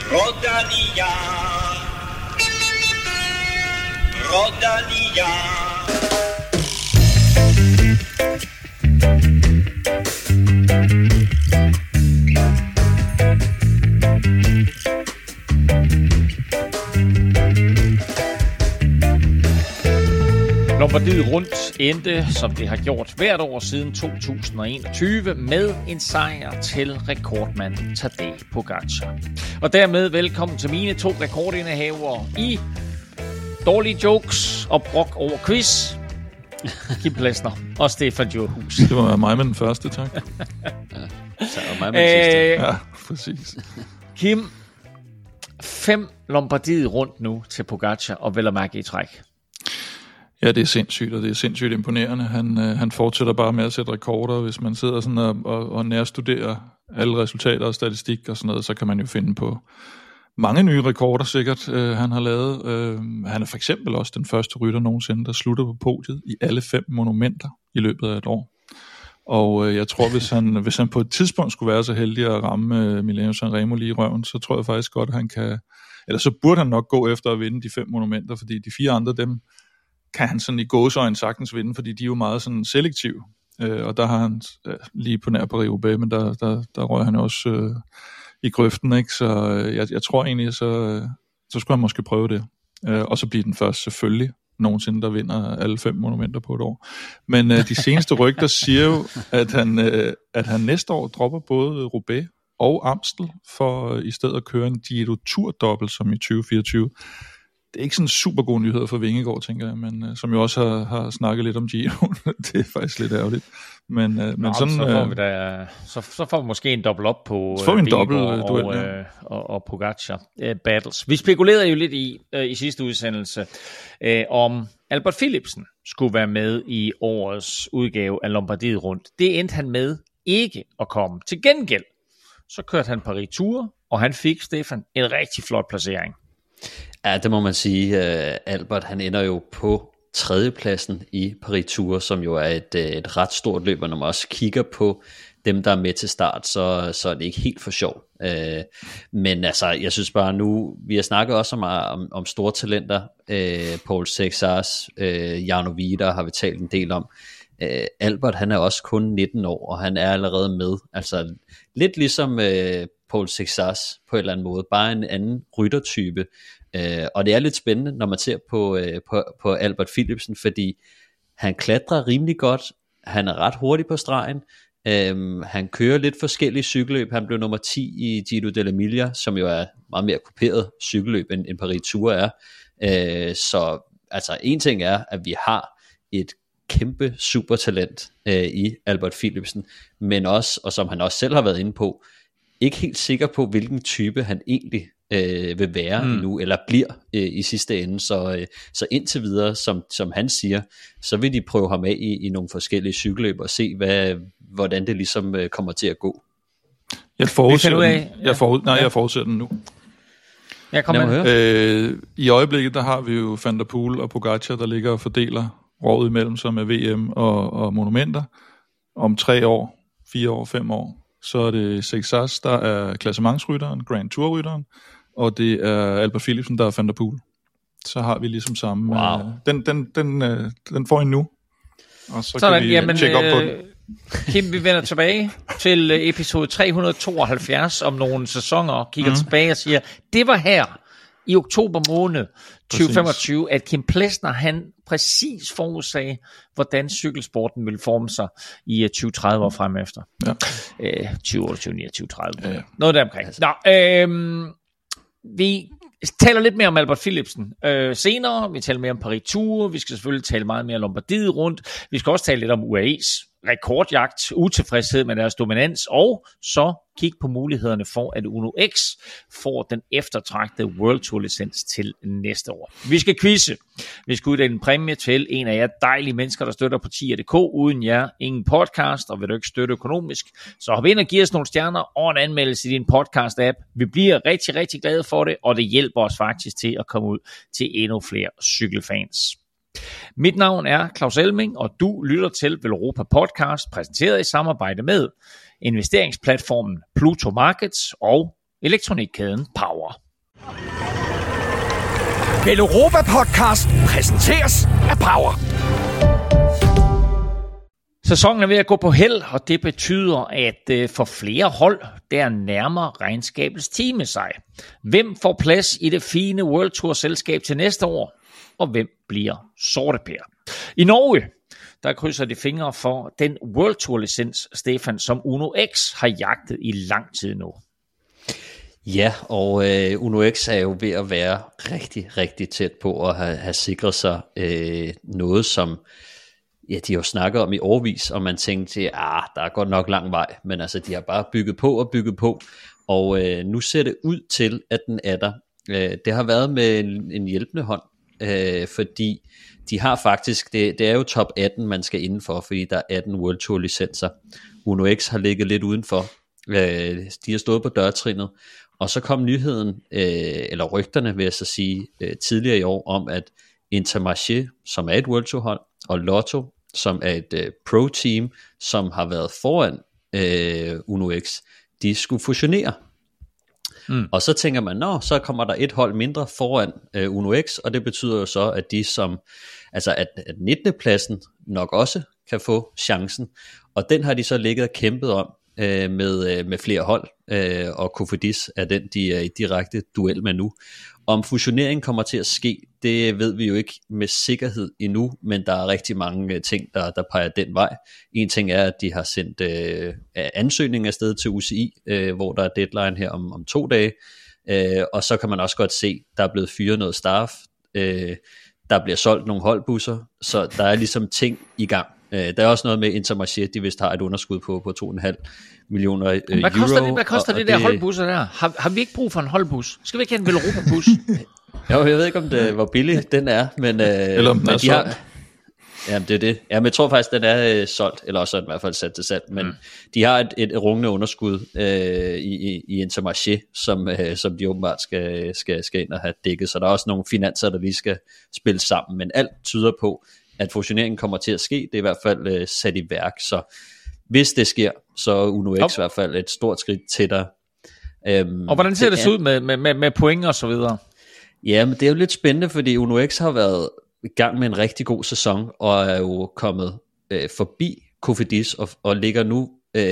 Rodalia, Rodalia. Lombardiet rundt endte, som det har gjort hvert år siden 2021, med en sejr til rekordmand Tadej Pogačar. Og dermed velkommen til mine 2 rekordindehavere i dårlige jokes og brok over quiz. Kim Plesner og Stefan Djurhus. Det var mig med den første, tak. Så mig med den sidste. Ja, præcis. Kim, 5 Lombardiet rundt nu til Pogačar, og vel at mærke i træk. Ja, det er sindssygt, og det er sindssygt imponerende. Han fortsætter bare med at sætte rekorder. Hvis man sidder sådan og nærstuderer alle resultater og statistik og sådan noget, så kan man jo finde på mange nye rekorder sikkert, han har lavet. Han er for eksempel også den første rytter nogensinde, der slutter på podiet i alle 5 monumenter i løbet af et år. Og jeg tror, hvis han på et tidspunkt skulle være så heldig at ramme Milano Sanremo lige i røven, så tror jeg faktisk godt, at han kan, eller så burde han nok gå efter at vinde de 5 monumenter, fordi de 4 andre, dem kan han sådan i gåseøjne sagtens vinde, fordi de er jo meget sådan selektive. Og der har han lige på nær Paris-Roubaix, men der røg han også i grøften, ikke? Så jeg tror egentlig, så skulle han måske prøve det. Og så blive den første selvfølgelig nogensinde, der vinder alle 5 monumenter på et år. Men de seneste rygter siger jo, at han næste år dropper både Roubaix og Amstel, for i stedet at køre en Giro Tour-dobbelt som i 2024. Det er ikke sådan en super god nyhed for Vingegaard, tænker jeg, men som jo også har snakket lidt om Giro. Det er faktisk lidt ærgerligt. Men sådan, så får vi da, så får vi måske en dobbelt op på Vingegaard og Pogačar battles. Vi spekulerede jo lidt i sidste udsendelse, om Albert Philipsen skulle være med i årets udgave af Lombardiet rundt. Det endte han med ikke at komme. Til gengæld, så kørte han Paris-Tour, og han fik, Stefan, en rigtig flot placering. Ja, det må man sige. Albert, han ender jo på 3. pladsen i Paris-Tour, som jo er et ret stort løb, og når man også kigger på dem, der er med til start, så er det ikke helt for sjov. Men altså, jeg synes bare nu, vi har snakket også om store talenter, Paul Sexars, Jarno Wieder har vi talt en del om. Albert, han er også kun 19 år, og han er allerede med. Altså lidt ligesom Paul Sexars på en eller anden måde, bare en anden ryttertype. Og det er lidt spændende, når man ser på Albert Philipsen, fordi han klatrer rimelig godt, han er ret hurtig på stregen, han kører lidt forskellige cykelløb, han blev nummer 10 i Giro dell'Emilia, som jo er meget mere kuperet cykelløb end Paris-Tour er. Så altså en ting er, at vi har et kæmpe supertalent i Albert Philipsen, men også, og som han også selv har været inde på, ikke helt sikker på, hvilken type han egentlig vil være nu, eller bliver i sidste ende. Så indtil videre, som han siger, så vil de prøve ham af i nogle forskellige cykelløb, og se, hvordan det ligesom kommer til at gå. Jeg forudser den nu. Jeg kommer med. I øjeblikket, der har vi jo Van der Poel og Pogačar, der ligger og fordeler rådet imellem sig med VM og monumenter. Om 3 år, 4 år, 5 år, så er det Sexas, der er klassementsrytteren, Grand Tour-rytteren, og det er Albert Philipsen, der er Van der Poel. Så har vi ligesom samme. Wow. Den får I nu, og så kan vi tjekke op på den. Kim, vi vender tilbage til episode 372 om nogle sæsoner, og kigger tilbage og siger, det var her i oktober måned 2025, at Kim Plesner, han præcis forudsagde, hvordan cykelsporten vil forme sig i 2030 og frem efter. Ja. 2028, 29, 30. Ja. Noget der omkring. Nå, vi taler lidt mere om Albert Philipsen senere. Vi taler mere om Paris-Tour. Vi skal selvfølgelig tale meget mere om Lombardiet rundt. Vi skal også tale lidt om UAE's rekordjagt, utilfredshed med deres dominans, og så kigge på mulighederne for, at Uno X får den eftertragtede World Tour licens til næste år. Vi skal quizze. Vi skal uddele en præmie til en af jer dejlige mennesker, der støtter på tier.dk. Uden jer, ingen podcast, og vil du ikke støtte økonomisk, så hop ind og giv os nogle stjerner og en anmeldelse i din podcast-app. Vi bliver rigtig, rigtig glade for det, og det hjælper os faktisk til at komme ud til endnu flere cykelfans. Mit navn er Claus Elming, og du lytter til Velropa Podcast, præsenteret i samarbejde med investeringsplatformen Pluto Markets og elektronikkæden Power. Veloropa Podcast præsenteres af Power. Sæsonen er ved at gå på held, og det betyder, at for flere hold, der nærmer regnskabets time sig. Hvem får plads i det fine World Tour selskab til næste år, og hvem bliver sorteper? I Norge, der krydser de fingre for den World Tour licens, Stefan, som Uno X har jagtet i lang tid nu. Ja, og Uno X er jo ved at være rigtig, rigtig tæt på at have sikret sig noget, som de har jo snakket om i årevis, og man tænkte, der er godt nok lang vej, men altså de har bare bygget på, og nu ser det ud til, at den er der. Det har været med en hjælpende hånd, fordi de har faktisk, det er jo top 18, man skal indenfor, fordi der er 18 World Tour licenser. Uno X har ligget lidt udenfor. De har stået på dørtrinnet, og så kom nyheden, eller rygterne vil jeg så sige, tidligere i år, om at Intermarché, som er et World Tour hold, og Lotto, som er et pro-team, som har været foran Uno X, de skulle fusionere. Og så tænker man, så kommer der et hold mindre foran Uno X, og det betyder jo så, at de som, altså at 19. pladsen nok også kan få chancen, og den har de så ligget og kæmpet om med flere hold, og Cofidis er den, de er i direkte duel med nu. Om fusionering kommer til at ske, det ved vi jo ikke med sikkerhed endnu, men der er rigtig mange ting, der peger den vej. En ting er, at de har sendt ansøgning afsted til UCI, hvor der er deadline her om 2 dage, og så kan man også godt se, der er blevet fyret noget staff, der bliver solgt nogle holdbusser, så der er ligesom ting i gang. Der er også noget med Intermarché, de vist har et underskud på 2,5 millioner euro. Hvad koster det der holdbusser der? Har vi ikke brug for en holdbus? Skal vi ikke have en Veloropa-bus? Jo, jeg ved ikke, hvor billig den er, men, eller om den er solgt. Jamen det er det. Ja, men jeg tror faktisk, den er solgt, eller også er den i hvert fald sat til salg, men de har et rungende underskud i Intermarché, som de åbenbart skal ind og have dækket, så der er også nogle finanser, der lige skal spille sammen, men alt tyder på, at fusioneringen kommer til at ske. Det er i hvert fald sat i værk, så hvis det sker, så er Uno X i hvert fald et stort skridt tættere. Og hvordan ser det så ud med point og så videre? Ja, men det er jo lidt spændende, fordi Uno X har været i gang med en rigtig god sæson, og er jo kommet forbi Cofidis, og ligger nu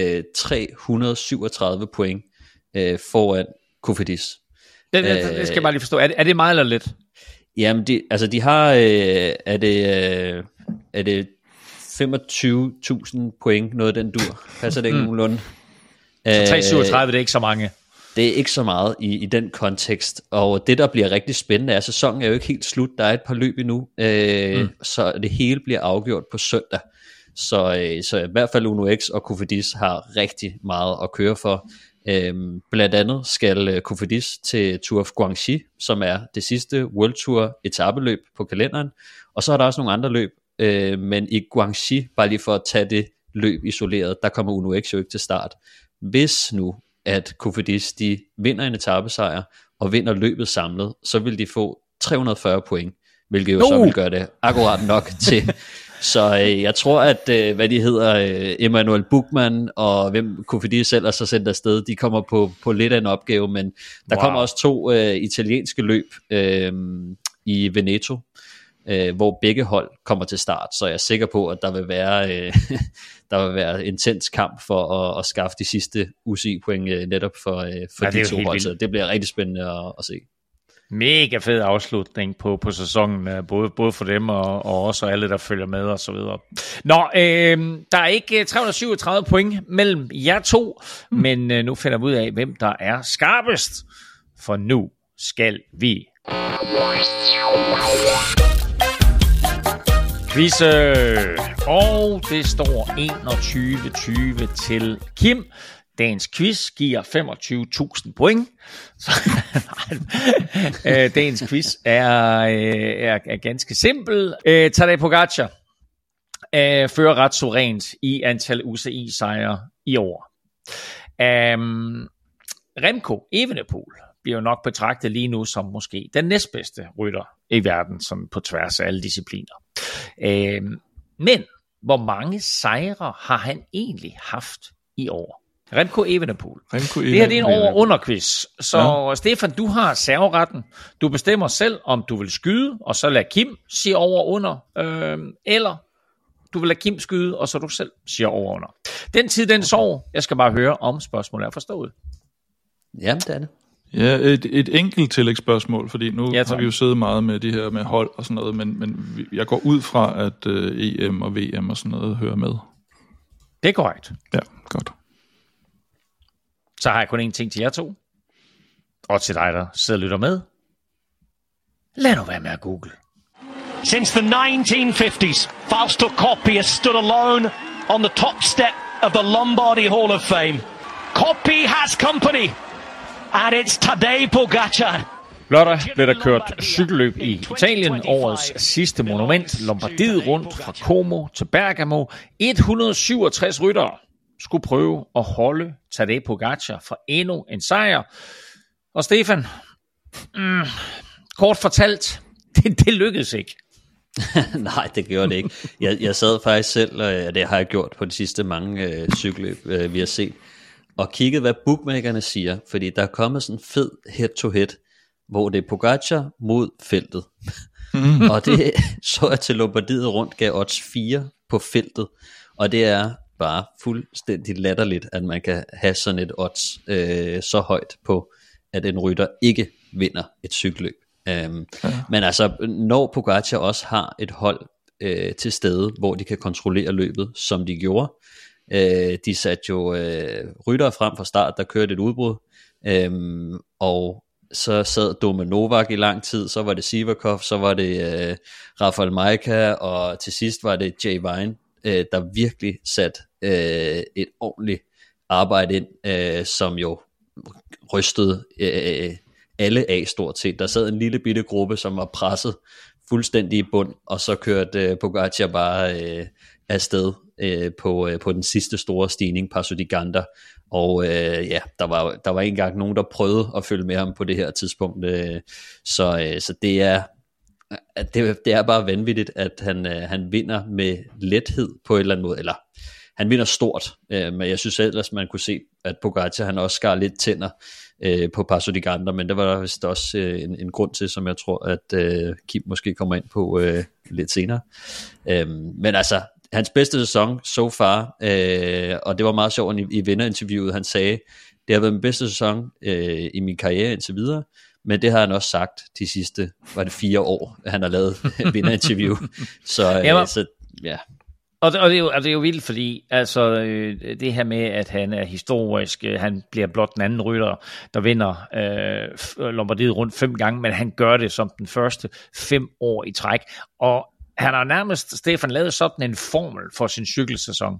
337 point foran Cofidis. Det skal jeg bare lige forstå. Er det meget eller lidt? Jamen, de har, er det 25.000 point, noget den dur. Passer det ikke nogenlunde? Så 337, det er ikke så mange. Det er ikke så meget i den kontekst, og det der bliver rigtig spændende er, at sæsonen er jo ikke helt slut, der er et par løb endnu, så det hele bliver afgjort på søndag. Så i hvert fald Uno X og Cofidis har rigtig meget at køre for. Blandt andet skal Cofidis til Tour of Guangxi, som er det sidste World Tour etapeløb på kalenderen, og så er der også nogle andre løb, men i Guangxi, bare lige for at tage det løb isoleret, der kommer Uno X jo ikke til start. Hvis nu at Cofidis de vinder en etapesejr og vinder løbet samlet, så vil de få 340 point, hvilket jo så vil gøre det akkurat nok til. Så jeg tror, at hvad de hedder, Emanuel Buchmann og hvem Cofidis selv er så sendt afsted, de kommer på lidt af en opgave, men der kommer også 2 italienske løb i Veneto, hvor begge hold kommer til start, så jeg er sikker på, at der vil være intens kamp for at skaffe de sidste UCI-point netop for de 2 hold, så det bliver rigtig spændende at se. Mega fed afslutning på sæsonen, både for dem og også alle, der følger med og så videre. Nå, der er ikke 337 point mellem jer to, men nu finder vi ud af, hvem der er skarpest, for nu skal vi quizze, og det står 21-20 til Kim. Dagens quiz giver 25.000 point. Dagens quiz er ganske simpel. Tadej Pogačar fører ret suverænt i antal UCI-sejre i år. Remco Evenepoel bliver jo nok betragtet lige nu som måske den næstbedste rytter i verden, sådan på tværs af alle discipliner. Men hvor mange sejre har han egentlig haft i år? Remco Evenepoel. Det her det er en over-under-quiz. Så Stefan, du har serveretten. Du bestemmer selv, om du vil skyde, og så lad Kim sige over-under, eller du vil lade Kim skyde, og så du selv siger over-under. Den tid, den sover. Jeg skal bare høre, om spørgsmålet er forstået. Jamen, det er det. Ja, et enkelt tillægsspørgsmål, fordi nu har vi jo siddet meget med det her med hold og sådan noget, men jeg går ud fra, at EM og VM og sådan noget hører med. Det er korrekt. Ja, godt. Så har jeg kun én ting til jer to. Og til dig, der sidder og lytter med. Lad nu være med at google. Since the 1950s, Fausto Coppi has stood alone on the top step of the Lombardy Hall of Fame. Coppi has company, and it's Tadej Pogačar. Lørdag blev der kørt cykelløb i Italien, årets sidste monument, Lombardiet rundt fra Como til Bergamo. 167 ryttere skulle prøve at holde Tadej Pogačar for endnu en sejr. Og Stefan, kort fortalt, det lykkedes ikke. Nej, det gjorde det ikke. Jeg sad faktisk selv, og det har jeg gjort på de sidste mange cykelløb, vi har set, og kigget, hvad bookmakerne siger, fordi der er kommet sådan en fed head-to-head, hvor det er Pogačar mod feltet. Og det så jeg til Lombardiet rundt, gav odds 4 på feltet, og det er bare fuldstændig latterligt, at man kan have sådan et odds så højt på, at en rytter ikke vinder et cykelløb. Men altså, når Pogačar også har et hold til stede, hvor de kan kontrollere løbet, som de gjorde, de satte jo ryttere frem fra start, der kørte et udbrud, og så sad Domen Novak i lang tid, så var det Sivakov, så var det Rafael Majka, og til sidst var det Jay Vine, der virkelig satte et ordentligt arbejde ind, som jo rystede alle af stort set. Der sad en lille bitte gruppe, som var presset fuldstændig i bund, og så kørte Pogačar bare afsted på den sidste store stigning, Passo di Ganda, og der var ikke engang nogen, der prøvede at følge med ham på det her tidspunkt, så det er bare vanvittigt, at han vinder med lethed på en eller anden måde, eller han vinder stort, men jeg synes ellers, man kunne se, at Pogačar han også skar lidt tænder på Passo di Ganda, men det var der vist også en grund til, som jeg tror, at Kim måske kommer ind på lidt senere. Men altså, hans bedste sæson so far, og det var meget sjovt i vinderinterviewet, han sagde, det har været min bedste sæson i min karriere indtil videre, men det har han også sagt de sidste, var det 4 år, han har lavet vinderinterview. Så ja. Og det er jo vildt, fordi altså, det her med, at han er historisk, han bliver blot den anden rytter, der vinder Lombardiet rundt 5 gange, men han gør det som den første 5 år i træk. Og han har nærmest, Stefan, lavet sådan en formel for sin cykelsæson.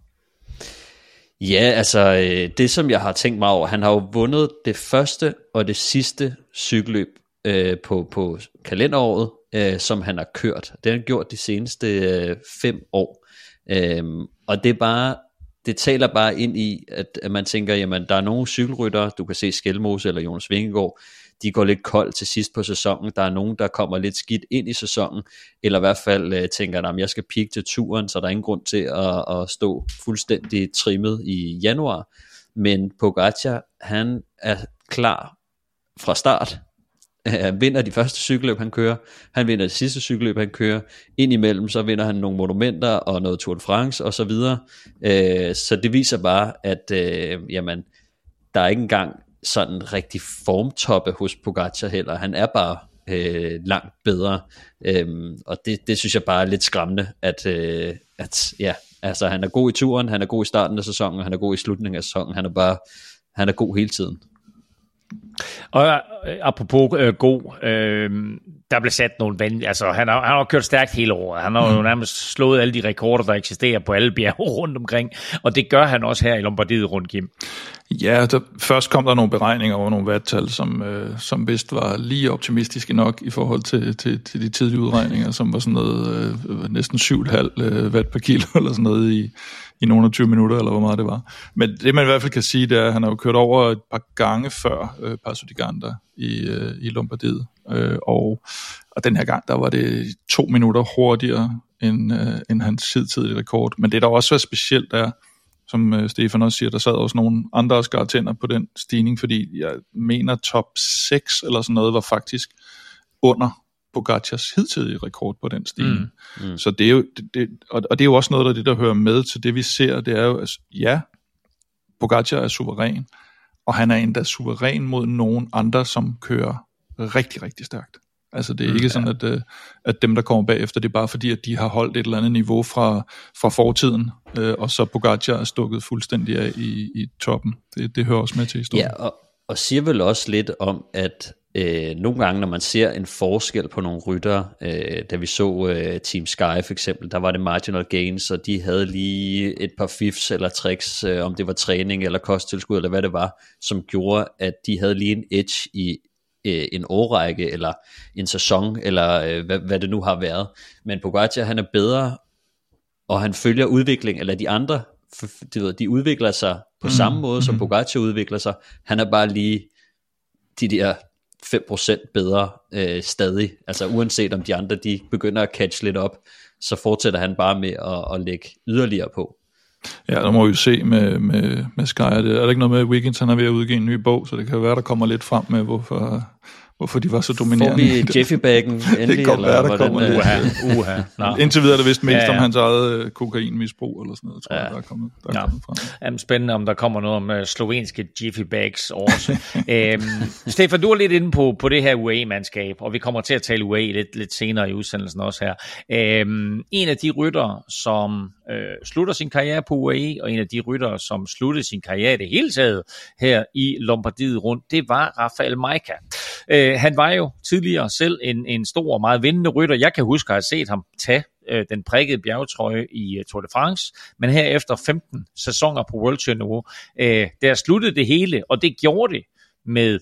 Ja, altså det som jeg har tænkt mig over, han har jo vundet det første og det sidste cykelløb på kalenderåret, som han har kørt. Det har han gjort de seneste 5 år. Og det taler bare ind i, at man tænker, jamen der er nogle cykelryttere, du kan se Skelmose eller Jonas Vingegaard, de går lidt koldt til sidst på sæsonen, der er nogen, der kommer lidt skidt ind i sæsonen, eller i hvert fald tænker, at jeg skal peak til turen, så der er ingen grund til at stå fuldstændig trimmet i januar, men Pogačar, han er klar fra start. Han vinder de første cykelløb, han kører. Han vinder det sidste cykelløb, han kører. Indimellem så vinder han nogle monumenter og noget Tour de France og så videre. Så det viser bare, at jamen, der er ikke engang sådan rigtig formtoppe hos Pogačar heller. Han er bare langt bedre. Og det synes jeg bare er lidt skræmmende, at ja, altså han er god i turen, han er god i starten af sæsonen, og han er god i slutningen af sæsonen. Han er god hele tiden. Og apropos god, der blev sat nogle vand, altså han har kørt stærkt hele året. Han har jo nærmest slået alle de rekorder, der eksisterer på alle bjerge rundt omkring, og det gør han også her i Lombardiet rundt, Kim. Ja, først kom der nogle beregninger over nogle watttal, som vist var lige optimistiske nok i forhold til de tidlige udregninger, som var sådan noget næsten 7,5 watt per kilo eller sådan noget i nogle af 20 minutter, eller hvor meget det var. Men det man i hvert fald kan sige, det er, at han har jo kørt over et par gange før Passo di Ganda i Lombardiet. Og den her gang, der var det 2 minutter hurtigere end hans tidlige rekord. Men det der også er specielt er, som Stefan også siger, der sad også nogle andre og skar tænder på den stigning, fordi jeg mener top 6 eller sådan noget var faktisk under Pogacars hidtidige rekord på den stigning. Så det er jo, og det er jo også noget af det, der hører med til det, vi ser, det er jo, at ja, Pogacar er suveræn, og han er endda suveræn mod nogen andre, som kører rigtig, rigtig stærkt. Altså det er ikke sådan, at dem, der kommer bagefter, det er bare fordi, at de har holdt et eller andet niveau fra fortiden, og så Pogacar er stukket fuldstændig af i toppen. Det hører også med til historien. Ja, og siger vel også lidt om, at nogle gange, når man ser en forskel på nogle ryttere, da vi så Team Sky for eksempel, der var det marginal gains, og de havde lige et par fifs eller tricks, om det var træning eller kosttilskud eller hvad det var, som gjorde, at de havde lige en edge i en årrække eller en sæson, eller hvad det nu har været. Men Pogacar, han er bedre, og han følger udvikling, eller de andre, de udvikler sig på samme måde, som Pogacar udvikler sig. Han er bare lige de der 5% bedre stadig. Altså uanset om de andre, de begynder at catch lidt op, så fortsætter han bare med at lægge yderligere på. Ja, der må vi jo se med Sky. Er der ikke noget med, at Wiggins han er ved at udgive en ny bog, så det kan jo være, der kommer lidt frem med, hvorfor de var så dominerende. Får vi Jeffy-baggen endelig? Det kan være, der kommer lidt. Indtil videre er det vist mest om hans eget kokainmisbrug eller sådan noget, tror jeg, der er kommet frem. Jamen, spændende, om der kommer noget om slovenske Jiffy-bags også. Stefan, du er lidt inde på det her UAE-mandskab, og vi kommer til at tale UAE lidt senere i udsendelsen også her. En af de ryttere, som slutter sin karriere på UAE, og en af de ryttere, som sluttede sin karriere det hele taget her i Lombardiet rundt, det var Rafael Majka. Han var jo tidligere selv en stor og meget vindende rytter. Jeg kan huske at have set ham tage den prikkede bjergetrøje i Tour de France, men her efter 15 sæsoner på World Tour niveau, der sluttede det hele, og det gjorde det med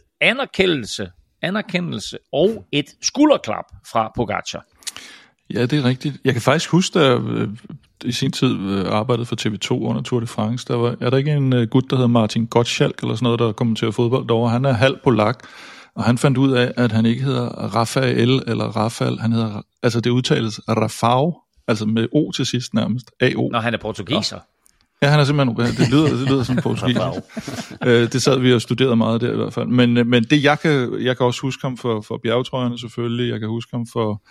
anerkendelse og et skulderklap fra Pogacar. Ja, det er rigtigt. Jeg kan faktisk huske, da i sin tid arbejdede for TV2 under Tour de France, er der ikke en gut, der hedder Martin Gottschalk, eller sådan noget, der kommenterer fodbold derovre. Han er halv polak, og han fandt ud af, at han ikke hedder Rafael eller Rafael, han hedder, altså det udtales Rafał, altså med O til sidst nærmest, A-O. Når han er portugiser. Ja, han er simpelthen, det lyder som portugisisk. Det sad vi og studerede meget der i hvert fald. Men det jeg kan også huske ham for bjergetrøjerne selvfølgelig, jeg kan huske ham for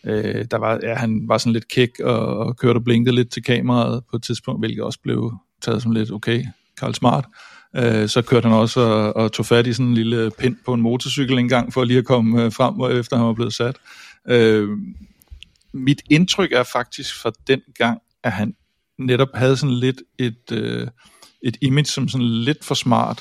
han var sådan lidt kæk og kørte og blinkede lidt til kameraet på et tidspunkt, hvilket også blev taget som lidt okay, Karl Smart. Så kørte han også og tog fat i sådan en lille pind på en motorcykel en gang for lige at komme frem, efter han var blevet sat. Mit indtryk er faktisk fra den gang, at han netop havde sådan lidt et image som sådan lidt for smart,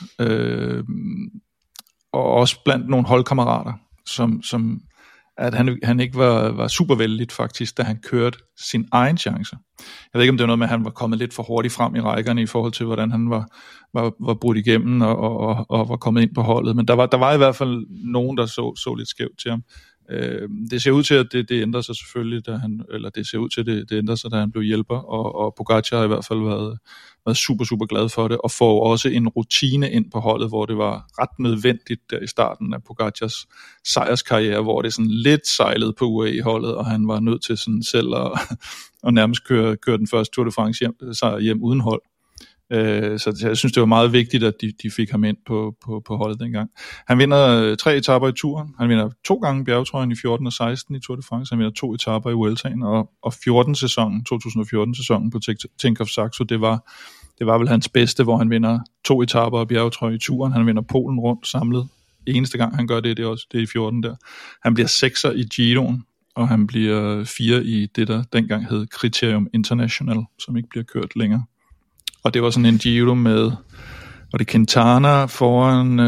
og også blandt nogle holdkammerater, som at han ikke var super vældigt faktisk, da han kørte sin egen chance. Jeg ved ikke, om det var noget med, at han var kommet lidt for hurtigt frem i rækkerne i forhold til, hvordan han var brudt igennem og var kommet ind på holdet. Men der var i hvert fald nogen, der så lidt skævt til ham. Det ser ud til, at det ændrer sig selvfølgelig, det ændrer sig, da han blev hjælper, og Pogacar har i hvert fald været super, super glad for det, og får også en rutine ind på holdet, hvor det var ret nødvendigt der i starten af Pogacars sejrskarriere, hvor det sådan lidt sejlede på UAE-holdet, og han var nødt til sådan selv at nærmest køre den første Tour de France hjem uden hold. Så jeg synes, det var meget vigtigt, at de fik ham ind på holdet dengang. Han vinder 3 etaper i turen. Han vinder 2 gange bjergetrøjen i 14 og 16 i Tour de France. Han vinder 2 etaper i Vueltaen, og 2014-sæsonen på Tinkoff Saxo, det var vel hans bedste, hvor han vinder 2 etaper og bjergetrøje i turen. Han vinder Polen rundt samlet. Eneste gang han gør det er også det i 14 der. Han bliver 6'er i Giroen, og han bliver 4 i det, der dengang hed Criterium International, som ikke bliver kørt længere. Og det var sådan en Giro med, var det Quintana foran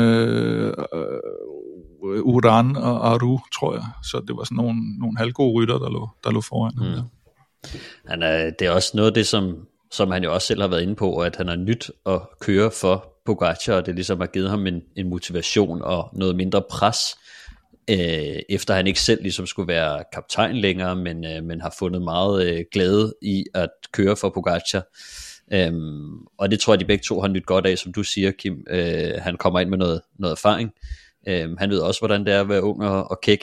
Uran og Aru, tror jeg. Så det var sådan nogle halvgode rytter, der lå foran. Det er også noget af det, som han jo også selv har været inde på, at han har nyt at køre for Pogacar, og det ligesom har givet ham en motivation og noget mindre pres, efter han ikke selv ligesom skulle være kaptajn længere, men har fundet meget glæde i at køre for Pogacar. Og det tror jeg de begge to har nyt godt af, som du siger, Kim. Han kommer ind med noget erfaring. Han ved også hvordan det er at være ung og kæk,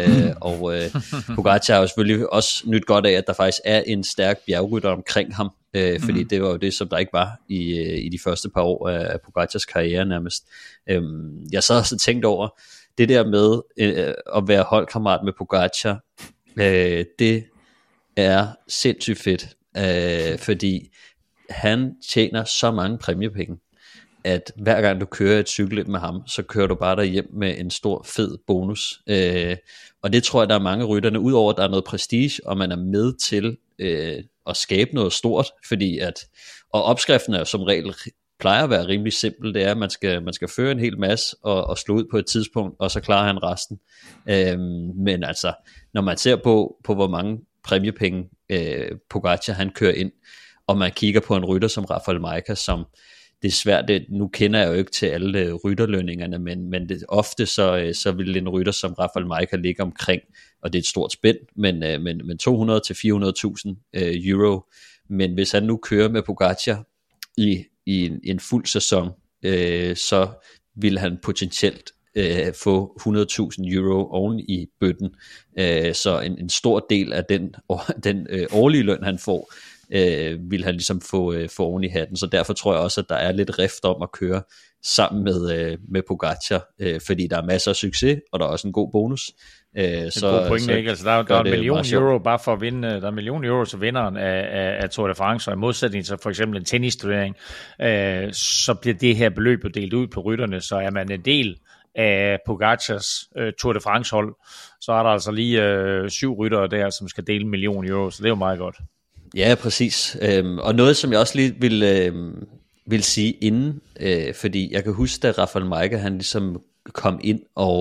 og Pogacar har jo selvfølgelig også nyt godt af, at der faktisk er en stærk bjergrytter omkring ham, fordi det var jo det, som der ikke var i de første par år af Pogacars karriere nærmest. Jeg så også tænkt over, det der med at være holdkammerat med Pogacar, det er sindssygt fedt, fordi han tjener så mange præmiepenge, at hver gang du kører et cykelløb med ham, så kører du bare derhjem med en stor fed bonus, og det tror jeg, der er mange rytterne, udover at der er noget prestige, og man er med til at skabe noget stort, fordi og opskriften er som regel plejer at være rimelig simpel, det er, at man skal føre en hel masse og slå ud på et tidspunkt, og så klarer han resten. Men altså, når man ser på hvor mange præmiepenge Pogacar han kører ind, og man kigger på en rytter som Rafael Majka, som det er svært, nu kender jeg jo ikke til alle rytterlønningerne, men ofte så vil en rytter som Rafael Majka ligge omkring, og det er et stort spænd, men 200 til 400.000 euro. Men hvis han nu kører med Pogacar i en fuld sæson, så vil han potentielt få 100.000 euro oven i bøtten. Så en stor del af den årlige løn, han får, vil han ligesom få oven i hatten. Så derfor tror jeg også, at der er lidt rift om at køre sammen med Pogacar, fordi der er masser af succes, og der er også en god bonus. Så god pointe, ikke? Altså, der er 1 million euro bare for at vinde. Der er 1 million euro til vinderen af Tour de France, og i modsætning til for eksempel en tennisturnering, så bliver det her beløb delt ud på rytterne, så er man en del af Pogacars Tour de France hold, så er der altså lige 7 ryttere der, som skal dele 1 million euro, så det er jo meget godt. Ja, præcis. Og noget, som jeg også lige vil sige inden, fordi jeg kan huske, da Rafael Majka, han ligesom kom ind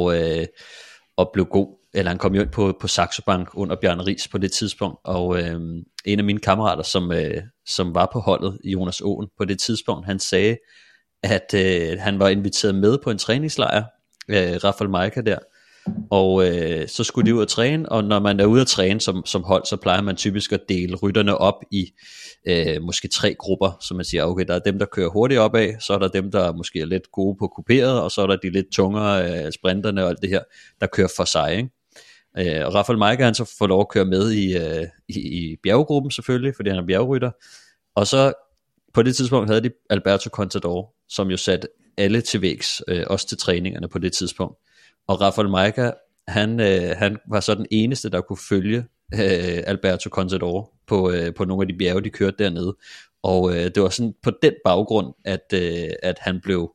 og blev god, eller han kom jo ind på Saxo Bank under Bjarne Riis på det tidspunkt, og en af mine kammerater, som var på holdet, Jonas Åen, på det tidspunkt, han sagde, at han var inviteret med på en træningslejr, Rafael Majka der, og så skulle de ud at træne, og når man er ude at træne som hold, så plejer man typisk at dele rytterne op i måske 3 grupper, så man siger, okay, der er dem, der kører hurtigt opad, så er der dem, der måske er lidt gode på kuperet, og så er der de lidt tungere sprinterne og alt det her, der kører for sig, ikke? Og Rafael Majka, han så får lov at køre med i bjerggruppen selvfølgelig, fordi han er bjergrytter, og så på det tidspunkt havde de Alberto Contador, som jo satte alle til vægs, også til træningerne på det tidspunkt. Og Rafael Majka, han var så den eneste, der kunne følge Alberto Contador på nogle af de bjerge, de kørte dernede. Og det var sådan på den baggrund, at han blev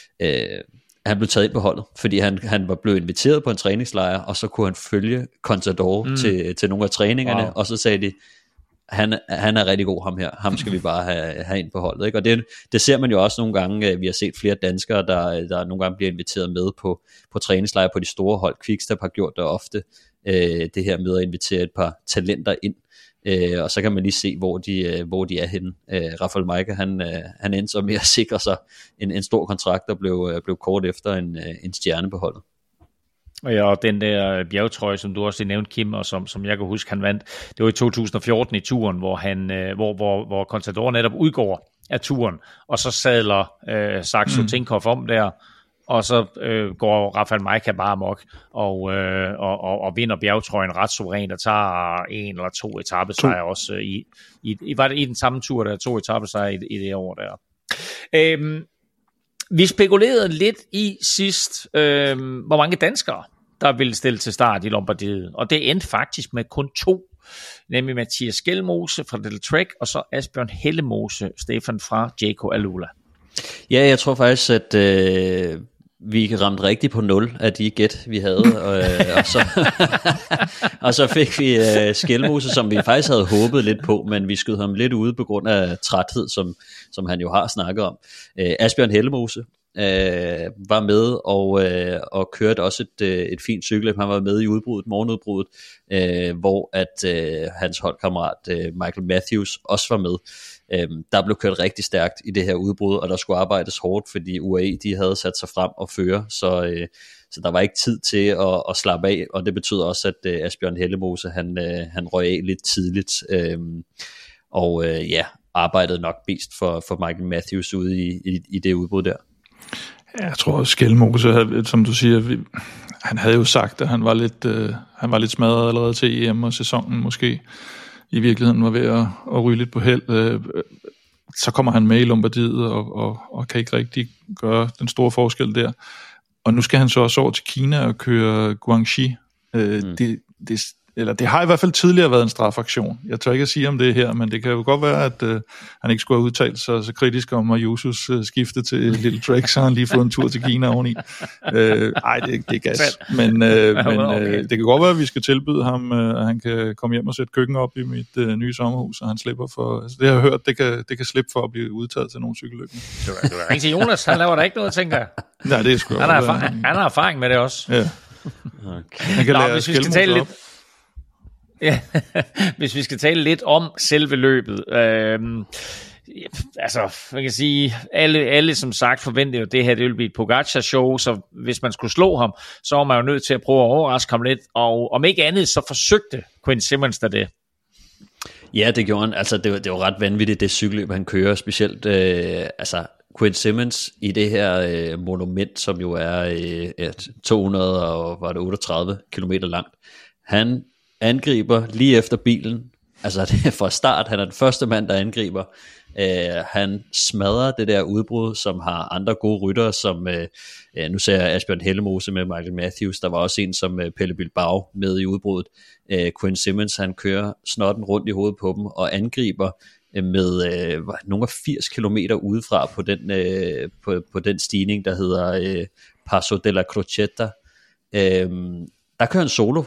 taget ind på holdet, fordi han var blevet inviteret på en træningslejr, og så kunne han følge Contador til nogle af træningerne, wow. Og så sagde de, han er rigtig god, ham her. Ham skal vi bare have ind på holdet, ikke? Og det ser man jo også nogle gange. Vi har set flere danskere, der nogle gange bliver inviteret med på træningslejre på de store hold. Quickstep har gjort det ofte, det her med at invitere et par talenter ind, og så kan man lige se, hvor de er henne. Rafael Majka, han endte så med at sikre sig en stor kontrakt, der blev kort efter en stjerne på holdet. Og den der bjergtrøje, som du også nævnte, Kim, og som jeg kan huske, han vandt, det var i 2014 i turen, hvor Contador netop udgår af turen, og så sadler Saxo Tinkoff om der, og så går Rafael Majka bare amok og vinder bjergtrøjen ret suverænt, og tager 1 eller 2 etapesejre også var det i den samme tur, der 2 etapesejre i det år der. Vi spekulerede lidt i sidst, hvor mange danskere, der ville stille til start i Lombardiet, og det endte faktisk med kun 2, nemlig Mathias Skjelmose fra Little Trek, og så Asbjørn Hellemose, Stefan fra Jayco Alula. Ja, jeg tror faktisk, at vi ramte rigtigt på 0 af de gæt, vi havde, og så fik vi Skjelmose, som vi faktisk havde håbet lidt på, men vi skød ham lidt ude på grund af træthed, som han jo har snakket om. Asbjørn Hellemose var med og kørte også et fint cykelløb. Han var med i morgenudbruddet, hvor at hans holdkammerat Michael Matthews også var med. Der blev kørt rigtig stærkt i det her udbrud, og der skulle arbejdes hårdt, fordi UAE de havde sat sig frem og føre, så der var ikke tid til at slappe af, og det betød også, at Asbjørn Hellemose han røg af lidt tidligt, og arbejdede nok bedst for Michael Matthews ude i det udbrud der. Jeg tror, Skjelmose, som du siger, han havde jo sagt, at han var lidt smadret allerede til EM og sæsonen måske. i virkeligheden var ved at ryge lidt på held. Så kommer han med i Lombardiet og kan ikke rigtig gøre den store forskel der. Og nu skal han så også over til Kina og køre Guangxi. Det har i hvert fald tidligere været en strafaktion. Jeg tør ikke at sige om det her, men det kan jo godt være, at han ikke skulle have udtalt sig så kritisk om Ayusos skifte til Little Trek, så han lige fået en tur til Kina oveni. Ej, det er gas. Men det kan godt være, at vi skal tilbyde ham, at han kan komme hjem og sætte køkken op i mit nye sommerhus, og han slipper for... Altså, det har jeg hørt, det kan slippe for at blive udtaget til nogle cykelløbning. Du er ikke til Jonas, han laver da ikke noget, tænker jeg. Nej, det er sgu han har erfaring med det også. Ja. Okay. Han kan lære skælmos op. Ja, hvis vi skal tale lidt om selve løbet, altså man kan sige, alle som sagt forventer jo, det her det vil blive et Pogacar-show, så hvis man skulle slå ham, så var man jo nødt til at prøve at overraske ham lidt, og om ikke andet, så forsøgte Quinn Simmons da det. Det gjorde han. Altså det var ret vanvittigt, det cykelløb han kører, specielt Quinn Simmons i det her monument, som jo er 238 kilometer langt. Han angriber lige efter bilen, altså det er fra start, han er den første mand, der angriber. Han smadrer det der udbrud, som har andre gode ryttere, som nu ser jeg Asbjørn Hellemose med Michael Matthews, der var også en som Pelle Bilbao med i udbruddet. Quinn Simmons, han kører snotten rundt i hovedet på dem og angriber med nogle af 80 kilometer udefra på den stigning, der hedder Passo della Crocetta. Der kører en solo.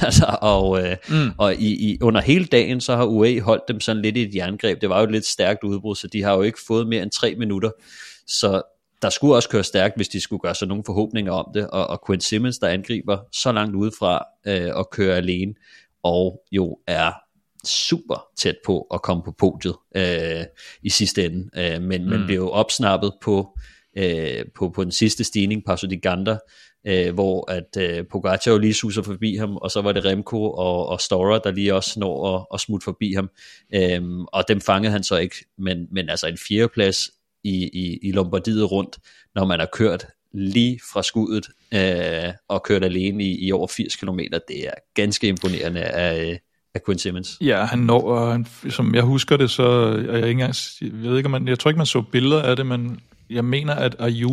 Og under hele dagen så har UAE holdt dem sådan lidt i et jerngreb. Det var jo et lidt stærkt udbrud, så de har jo ikke fået mere end 3 minutter, så der skulle også køre stærkt, hvis de skulle gøre sig nogle forhåbninger om det. Og Quinn Simmons, der angriber så langt udefra og kører alene, og jo er super tæt på at komme på podiet i sidste ende, men bliver jo opsnappet på den sidste stigning, Passo di Ganda, hvor at Pogacar jo lige suser forbi ham, og så var det Remco og Storer, der lige også når at smutte forbi ham, og dem fangede han så ikke, men altså en 4. plads i Lombardiet rundt, når man har kørt lige fra skuddet og kørt alene i over 80 kilometer, det er ganske imponerende af Quinn Simmons. Ja, han når, som jeg husker det, så jeg tror ikke man så billeder af det, men jeg mener, at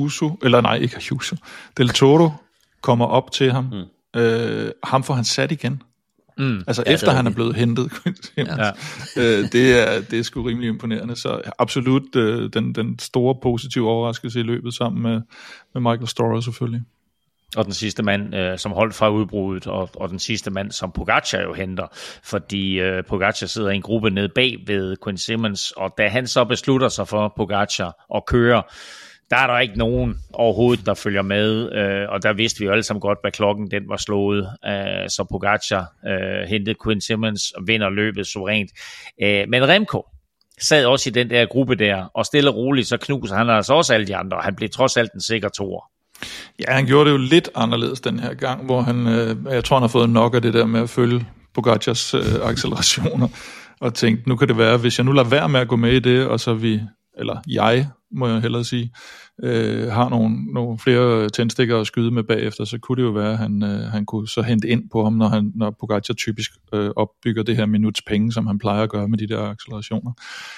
Del Toro kommer op til ham. Ham får han sat igen. Altså efter han er blevet hentet. Det er sgu rimelig imponerende. Så absolut den store positive overraskelse i løbet sammen med Michael Storer selvfølgelig. Og den sidste mand, som holdt fra udbruddet, og den sidste mand, som Pogacar jo henter, fordi Pogacar sidder i en gruppe nede bag ved Quinn Simmons, og da han så beslutter sig for Pogacar at køre, der er der ikke nogen overhovedet, der følger med, og der vidste vi jo alle sammen godt, hvad klokken den var slået, så Pogacar hentede Quinn Simmons og vinder løbet suverænt. Men Remco sad også i den der gruppe der, og stille og roligt, så knuser han altså også alle de andre, og han blev trods alt en sikker toer. Ja, han gjorde det jo lidt anderledes den her gang, hvor jeg tror, han har fået nok af det der med at følge Pogacars accelerationer, og tænkte, nu kan det være, hvis jeg nu lader være med at gå med i det, og så jeg må jeg hellere sige, har nogle flere tændstikker at skyde med bagefter, så kunne det jo være, at han kunne så hente ind på ham, når Pogacar typisk opbygger det her minuts penge, som han plejer at gøre med de der accelerationer.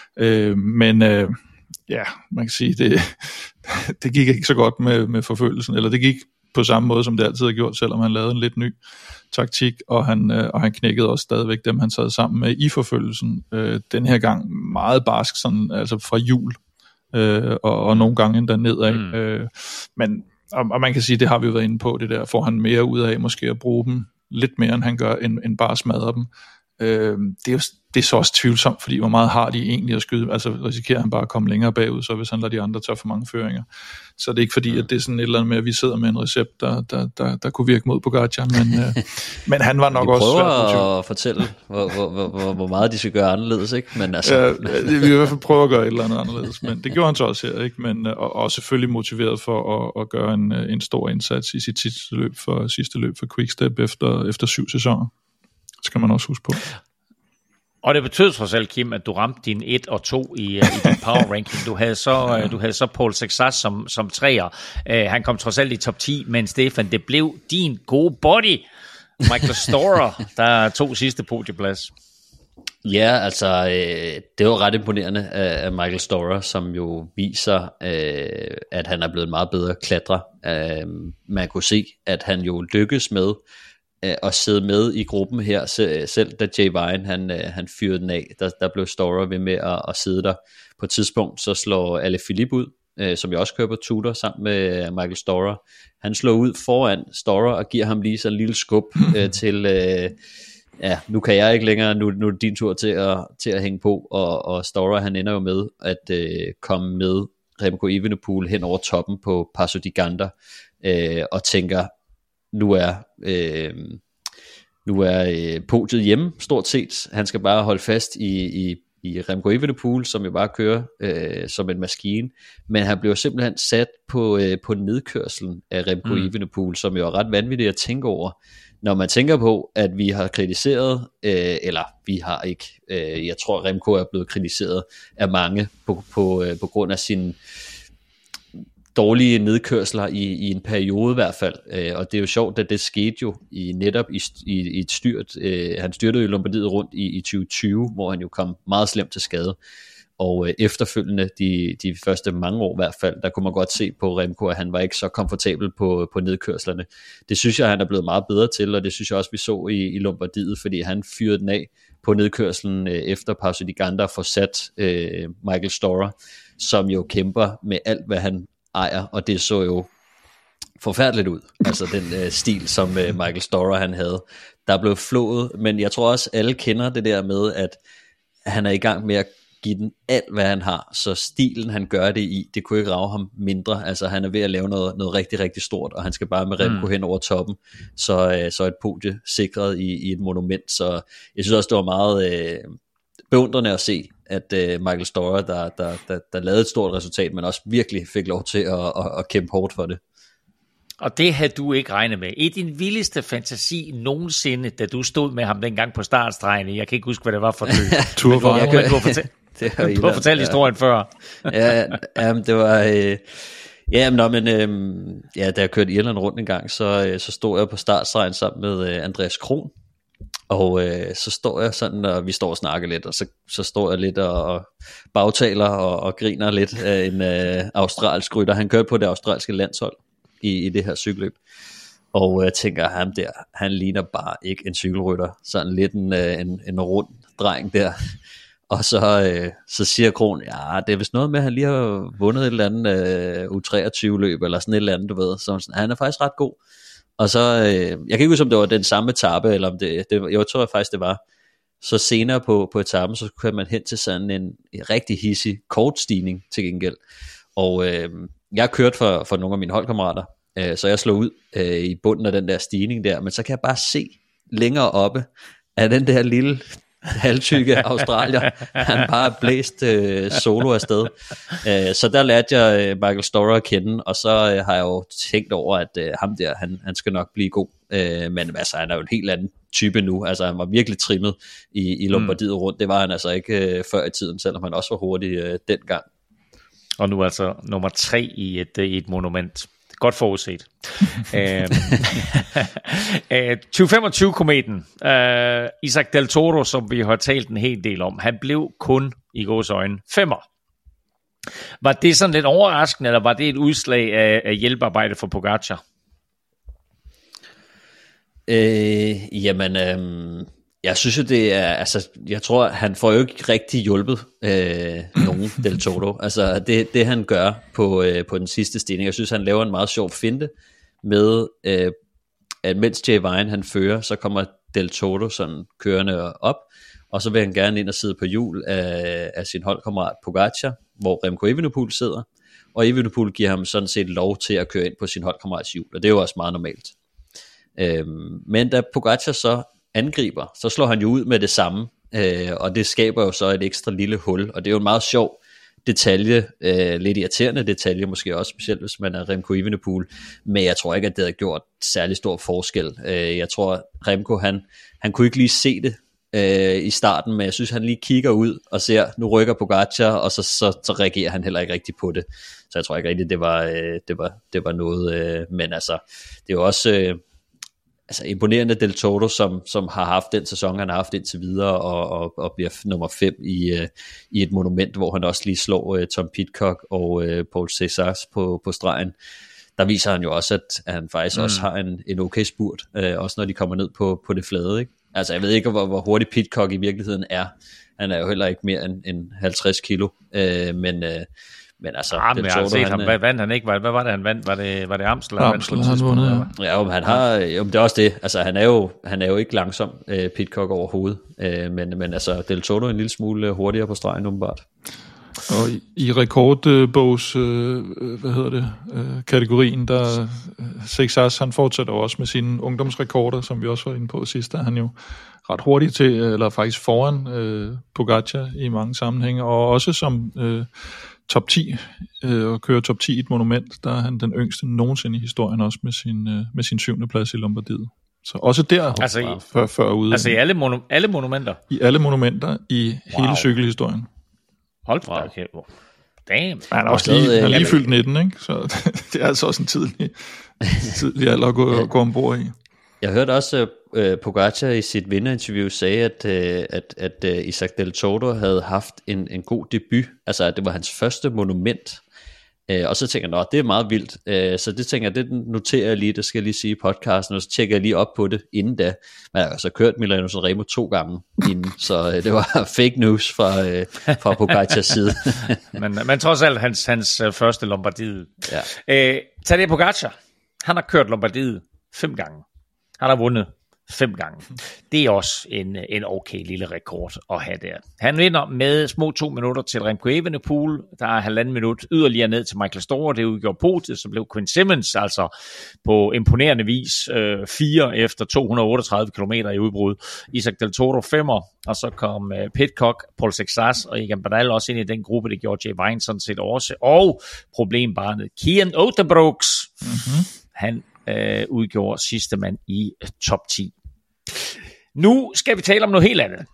Ja, man kan sige, det gik ikke så godt med forfølgelsen, eller det gik på samme måde, som det altid har gjort, selvom han lavede en lidt ny taktik, og han knækkede også stadigvæk dem, han sad sammen med i forfølgelsen. Den her gang meget barsk, sådan, altså fra hjul, og nogle gange endda nedad. Men man kan sige, det har vi jo været inde på, det der, får han mere ud af måske at bruge dem lidt mere, end han gør, end bare smadre dem. Det er så også tvivlsomt, fordi hvor meget har de egentlig at skyde, altså risikerer han bare at komme længere bagud, så hvis han lader de andre tage for mange føringer. Så det er ikke fordi, at det er sådan et eller andet med, at vi sidder med en recept, der kunne virke mod Pogacar, men han var nok også svært. Vi prøver at fortælle, hvor meget de skal gøre anderledes, ikke? Men altså... vi vil i hvert fald prøve at gøre et eller andet anderledes, men det gjorde han så også her, ikke? Men, og selvfølgelig motiveret for at gøre en stor indsats i sit sidste løb for Quickstep efter 7 sæsoner. Det skal man også huske på. Og det betød trods alt, Kim, at du ramte din 1 og 2 i din power ranking. Du havde så Paul Sexas som 3'er. Han kom trods alt i top 10, men Stefan, det blev din gode buddy, Michael Storer, der tog sidste podieplads. Ja, altså det var ret imponerende af Michael Storer, som jo viser, at han er blevet en meget bedre klatrer. Man kunne se, at han jo lykkes med at sidde med i gruppen her, selv da Jay Vine han fyrede den af, der blev Storer ved med at sidde der. På et tidspunkt så slår Alaphilippe ud, som jeg også kører på Tudor sammen med Michael Storer. Han slår ud foran Storer og giver ham lige så en lille skub til... ja, nu kan jeg ikke længere, nu er det din tur til at hænge på, og Storer han ender jo med at komme med Remco Evenepoel hen over toppen på Passo di Ganda, og tænker, nu er podiet hjemme stort set, han skal bare holde fast i Remco Evenepoel, som jo bare kører som en maskine, men han blev simpelthen sat på nedkørslen af Remco Evenepoel, som jo er ret vanvittigt at tænke over, når man tænker på, at vi har kritiseret, eller vi har ikke, jeg tror Remco er blevet kritiseret af mange på grund af sine dårlige nedkørsler i en periode i hvert fald, og det er jo sjovt, at det skete jo netop i et styrt. Han styrtede jo Lombardiet rundt i 2020, hvor han jo kom meget slemt til skade, og efterfølgende de første mange år i hvert fald, der kunne man godt se på Remco, at han var ikke så komfortabel på nedkørslerne. Det synes jeg, han er blevet meget bedre til, og det synes jeg også, vi så i Lombardiet, fordi han fyrede den af på nedkørslen efter Passo di Ganda for sat Michael Storer, som jo kæmper med alt, hvad han ejer, og det så jo forfærdeligt ud, altså den stil, som Michael Storer han havde. Der blev flået, men jeg tror også, alle kender det der med, at han er i gang med at give den alt, hvad han har, så stilen han gør det i, det kunne ikke rage ham mindre, altså han er ved at lave noget rigtig, rigtig stort, og han skal bare med Remco hen over toppen, så et podie sikret i et monument, så jeg synes også, det var meget beundrende at se, at Michael Storer, der lavede et stort resultat, men også virkelig fik lov til at kæmpe hårdt for det. Og det havde du ikke regnet med. I din vildeste fantasi nogensinde, da du stod med ham dengang på startstregen, jeg kan ikke huske, hvad det var for Tour for du har fortalt historien før. ja, det var... da jeg kørte Irland rundt en gang, så stod jeg på startstregen sammen med Andreas Kron, og så står jeg sådan, og vi står og snakker lidt, og så står jeg lidt og bagtaler og griner lidt af en australsk rytter. Han kørte på det australske landshold i det her cykelløb, og jeg tænker, ham der, han ligner bare ikke en cykelrytter, sådan lidt en rund dreng der. Og så siger Kron, ja, det er vist noget med, at han lige har vundet et eller andet U23-løb, eller sådan et eller andet, du ved, så han er faktisk ret god. Og så, jeg kan ikke huske, om det var den samme etape, eller om jeg tror faktisk, det var. Så senere på etapen, så kører man hen til sådan en rigtig hissig kortstigning til gengæld. Og jeg kørte for nogle af mine holdkammerater, så jeg slog ud i bunden af den der stigning der, men så kan jeg bare se længere oppe af den der lille halvtykke australier, han bare blæst solo afsted. Så der lærte jeg Michael Storer at kende, og så har jeg jo tænkt over, at ham der, han skal nok blive god. Men altså, han er jo en helt anden type nu. Altså, han var virkelig trimmet i Lombardiet rundt. Det var han altså ikke før i tiden, selvom han også var hurtig dengang. Og nu altså nummer 3 i et monument. Godt forudset. 2025-kometen. Isaac Del Toro, som vi har talt en hel del om, han blev kun i gåseøjne 5'er. Var det sådan lidt overraskende, eller var det et udslag af hjælpearbejde for Pogacar? Jeg synes jo det er, altså jeg tror han får jo ikke rigtig hjulpet nogen Del Toro, altså det han gør på den sidste stigning, jeg synes han laver en meget sjov finte med at mens Jay Vine han fører, så kommer Del Toro sådan kørende op, og så vil han gerne ind og sidde på hjul af sin holdkammerat Pogacar, hvor Remco Evenepoel sidder, og Evenepoel giver ham sådan set lov til at køre ind på sin holdkammerats hjul, og det er jo også meget normalt. Men da Pogacar så angriber, så slår han jo ud med det samme, og det skaber jo så et ekstra lille hul, og det er jo en meget sjov detalje, lidt irriterende detalje måske også, specielt hvis man er Remco Evenepoel, men jeg tror ikke, at det havde gjort særlig stor forskel. Jeg tror, Remco, han kunne ikke lige se det i starten, men jeg synes, han lige kigger ud og ser, nu rykker Pogacar, og så reagerer han heller ikke rigtig på det, så jeg tror ikke rigtig, det var noget, men altså, det er jo også... altså imponerende Del Toro, som har haft den sæson, han har haft indtil videre, og bliver nummer 5 i et monument, hvor han også lige slår Tom Pidcock og Paul Cesars på stregen. Der viser han jo også, at han faktisk også har en okay spurt, også når de kommer ned på det flade, ikke? Altså jeg ved ikke, hvor hurtig Pidcock i virkeligheden er. Han er jo heller ikke mere end 50 kilo, men altså... men jeg har set ham. Hvad vandt han ikke? Hvad var det, han vandt? Var det Amstel? Amstel, han vundet, ja. Ja, men han har... Jo, det er også det. Altså, han er jo ikke langsom, Pidcock overhovedet. Men altså, Del Toro er en lille smule hurtigere på stregen, umiddelbart. Og i rekordbogs, kategorien, der Cesars, han fortsætter også med sine ungdomsrekorder, som vi også var inde på sidst, der han jo ret hurtigt til, eller faktisk foran Pogačar i mange sammenhænge, og også som top 10, og kører top 10 i et monument, der er han den yngste nogensinde i historien, også med sin 7. plads i Lombardiet. Så også der, altså før ude. Altså i alle monumenter? I alle monumenter i hele cykelhistorien. Hold da, okay. Damn. Han er også lige fyldt 19, ikke? Så det er altså også en tidlig alder at gå ombord i. Jeg hørte også, Pogačar i sit vinderinterview sagde, at Isaac Del Toro havde haft en god debut. Altså, at det var hans første monument. Og så tænker jeg, det er meget vildt. Så det tænker jeg, det noterer jeg lige, det skal jeg lige sige i podcasten, og så tjekker jeg lige op på det inden da. Men jeg har altså kørt Milano Sanremo 2 gange inden, så det var fake news fra Pogacars side. men trods alt hans første Lombardiet. Ja. Tadej Pogačar, han har kørt Lombardiet 5 gange. Han har vundet 5 gange. Det er også en okay lille rekord at have der. Han vinder med små 2 minutter til Remco Evenepoel. Der er 1,5 minut yderligere ned til Michael Storer. Det udgjorde podiet, så blev Quinn Simmons altså på imponerende vis 4 efter 238 km i udbrud. Isaac Del Toro 5'er, og så kom Pidcock, Paul Cesars og Egan Bernal også ind i den gruppe. Det gjorde Jay Vine sådan set også. Og problembarnet Kian Uijtenbrooks. Han udgjorde sidste mand i top 10. Nu skal vi tale om noget helt andet.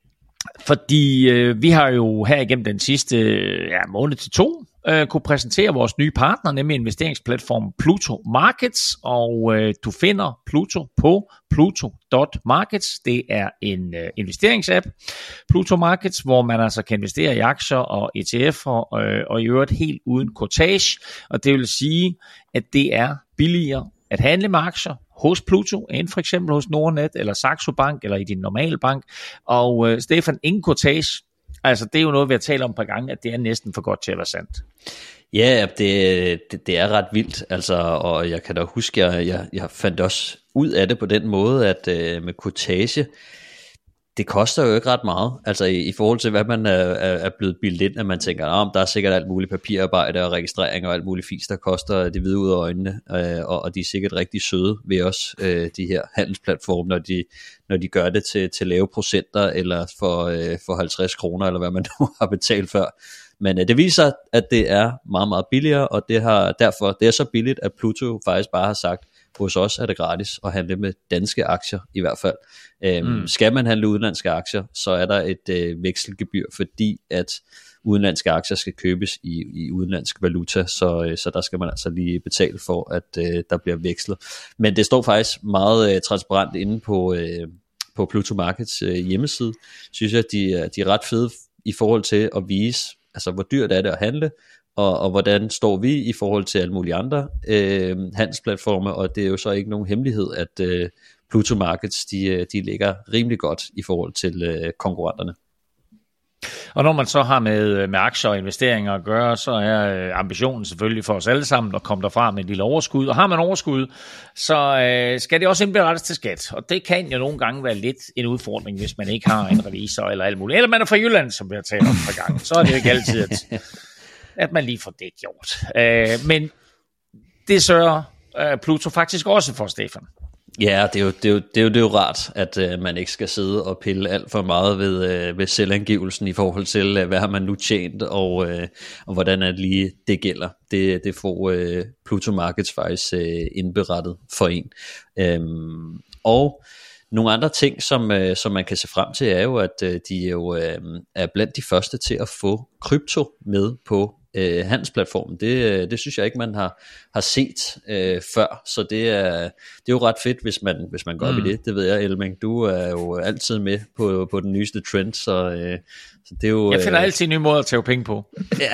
Fordi vi har jo her igennem den sidste måned til 2 kunne præsentere vores nye partner, nemlig investeringsplatformen Pluto Markets, og du finder Pluto på pluto.markets. Det er en investeringsapp, Pluto Markets, hvor man altså kan investere i aktier og ETF'er og i øvrigt helt uden courtage, og det vil sige, at det er billigere at handle med aktier hos Pluto, end for eksempel hos Nordnet, eller Saxo Bank, eller i din normale bank. Og Stefan, ingen courtage. Altså, det er jo noget, vi har talt om et par gange, at det er næsten for godt til at være sandt. Ja, det er ret vildt, altså, og jeg kan da huske, jeg fandt også ud af det på den måde, at med courtage, det koster jo ikke ret meget, altså i forhold til hvad man er blevet bildt ind, at man tænker, der er sikkert alt muligt papirarbejde og registrering og alt muligt fis, der koster det hvide ud af øjnene, og de er sikkert rigtig søde ved os, de her handelsplatforme, når de gør det til lave procenter, eller for 50 kroner, eller hvad man nu har betalt før. Men det viser, at det er meget, meget billigere, og det er så billigt, at Pluto faktisk bare har sagt, hos os er det gratis at handle med danske aktier i hvert fald. Skal man handle udenlandske aktier, så er der et vekselgebyr, fordi at udenlandske aktier skal købes i udenlandsk valuta, så der skal man altså lige betale for, at der bliver vekslet. Men det står faktisk meget transparent inde på Pluto Markets hjemmeside. Synes jeg, at de er ret fede i forhold til at vise, altså hvor dyrt er det at handle, og hvordan står vi i forhold til alle mulige andre handelsplatformer, og det er jo så ikke nogen hemmelighed, at Pluto Markets, de ligger rimelig godt i forhold til konkurrenterne. Og når man så har med aktier og investeringer at gøre, så er ambitionen selvfølgelig for os alle sammen at komme derfra med et lille overskud. Og har man overskud, så skal det også indberettes til skat. Og det kan jo nogle gange være lidt en udfordring, hvis man ikke har en revisor eller alt muligt. Eller man er fra Jylland, som vi har talt om et par gange. Så er det jo ikke altid, at man lige får det gjort. Men det sørger Pluto faktisk også for, Stefan. Ja, det er jo rart, at man ikke skal sidde og pille alt for meget ved selvangivelsen i forhold til, hvad har man nu tjent, og hvordan er det lige, det gælder. Det får Pluto Markets faktisk indberettet for en. Og nogle andre ting, som man kan se frem til, er jo, at de jo er blandt de første til at få krypto med på handelsplatformen. Det synes jeg ikke, man har set før, så det er jo ret fedt, hvis man går op i det. Det ved jeg, Elming. Du er jo altid med på den nyeste trend, så det er jo... Jeg finder altid nye måder at tage penge på. Ja.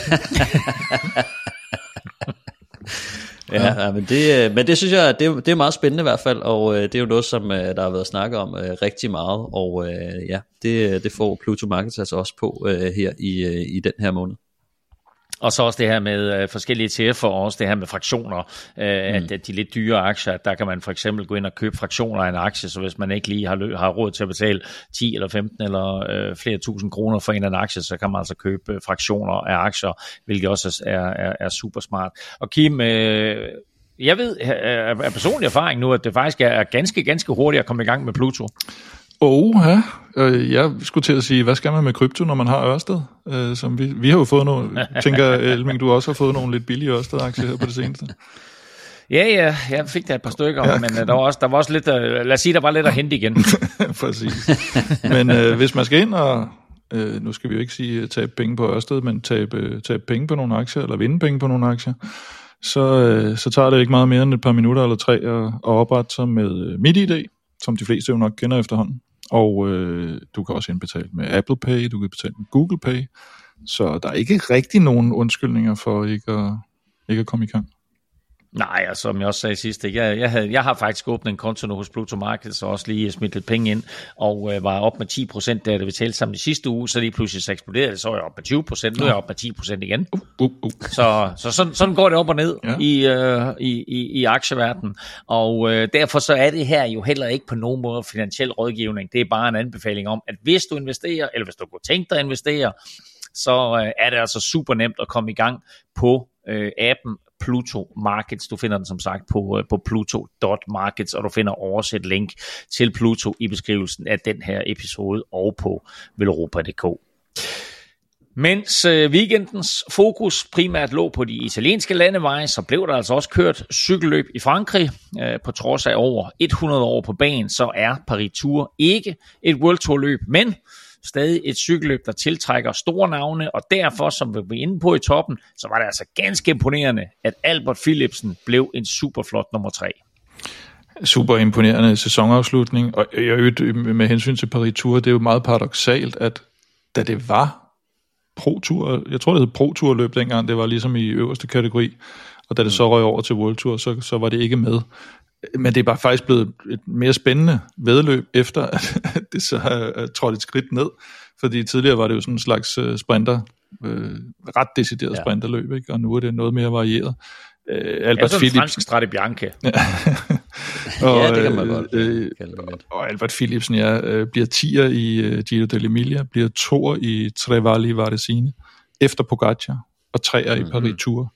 Ja, men det synes jeg, det er meget spændende i hvert fald, og det er jo noget, som der har været snakket om rigtig meget, og det får Pluto Markets altså også på her i den her måned. Og så også det her med forskellige ETF'er, og også det her med fraktioner, at de lidt dyre aktier, der kan man for eksempel gå ind og købe fraktioner af en aktie, så hvis man ikke lige har råd til at betale 10 eller 15 eller flere tusind kroner for en aktie, så kan man altså købe fraktioner af aktier, hvilket også er super smart. Og Kim, jeg ved af personlig erfaring nu, at det faktisk er ganske hurtigt at komme i gang med Pluto. Jeg skulle til at sige, hvad skal man med krypto, når man har Ørsted? Som vi har jo fået nogle, tænker Elming, du også har fået nogle lidt billige Ørsted-aktier her på det seneste. Ja, jeg fik da et par stykker, men der var også lidt, lad os sige, der var lidt at hente igen. Præcis. Men hvis man skal ind og, nu skal vi jo ikke sige tabe penge på Ørsted, men tabe penge på nogle aktier, eller vinde penge på nogle aktier, så tager det ikke meget mere end et par minutter eller 3 at oprette sig med MitID, som de fleste jo nok kender efterhånden. Og du kan også indbetale med Apple Pay, du kan betale med Google Pay, så der er ikke rigtig nogen undskyldninger for ikke at komme i gang. Nej, altså, som jeg også sagde sidst, jeg har faktisk åbnet en konto nu hos Pluto Markets, og også lige smidt lidt penge ind, og var op med 10%, da det vi talte sammen i sidste uge, så lige pludselig så eksploderede det, så er jeg op med 20%, nu er jeg op med 10% igen. Så sådan går det op og ned i aktieverdenen, og derfor så er det her jo heller ikke på nogen måde finansiel rådgivning, det er bare en anbefaling om, at hvis du investerer, eller hvis du kunne tænke dig at investere, så er det altså super nemt at komme i gang på appen Pluto Markets. Du finder den som sagt på pluto.markets, og du finder også et link til Pluto i beskrivelsen af den her episode og på velropa.dk. Mens weekendens fokus primært lå på de italienske landeveje, så blev der altså også kørt cykelløb i Frankrig. På trods af over 100 år på banen, så er Paris Tour ikke et World Tour løb, men stadig et cykelløb, der tiltrækker store navne, og derfor, som vi var inde på i toppen, så var det altså ganske imponerende, at Albert Philipsen blev en superflot nummer 3. Super imponerende sæsonafslutning, og med hensyn til Paris Tour, det er jo meget paradoksalt, at da det var Pro Tour, jeg tror det hed Pro Tour løb dengang, det var ligesom i øverste kategori, og da det så røg over til World Tour, så var det ikke med. Men det er bare faktisk blevet et mere spændende væddeløb, efter at det så har trådt et skridt ned. Fordi tidligere var det jo sådan en slags sprinter, ret decideret sprinterløb, ikke? Og nu er det noget mere varieret. Albert Philipsen. Fransk Strade Bianche. Ja, det kan man godt. Og Albert Philipsen bliver 10'er i Giro dell'Emilia, bliver 2'er i Tre Valli Varesine, efter Pogacar, og 3'er i Paris Tour.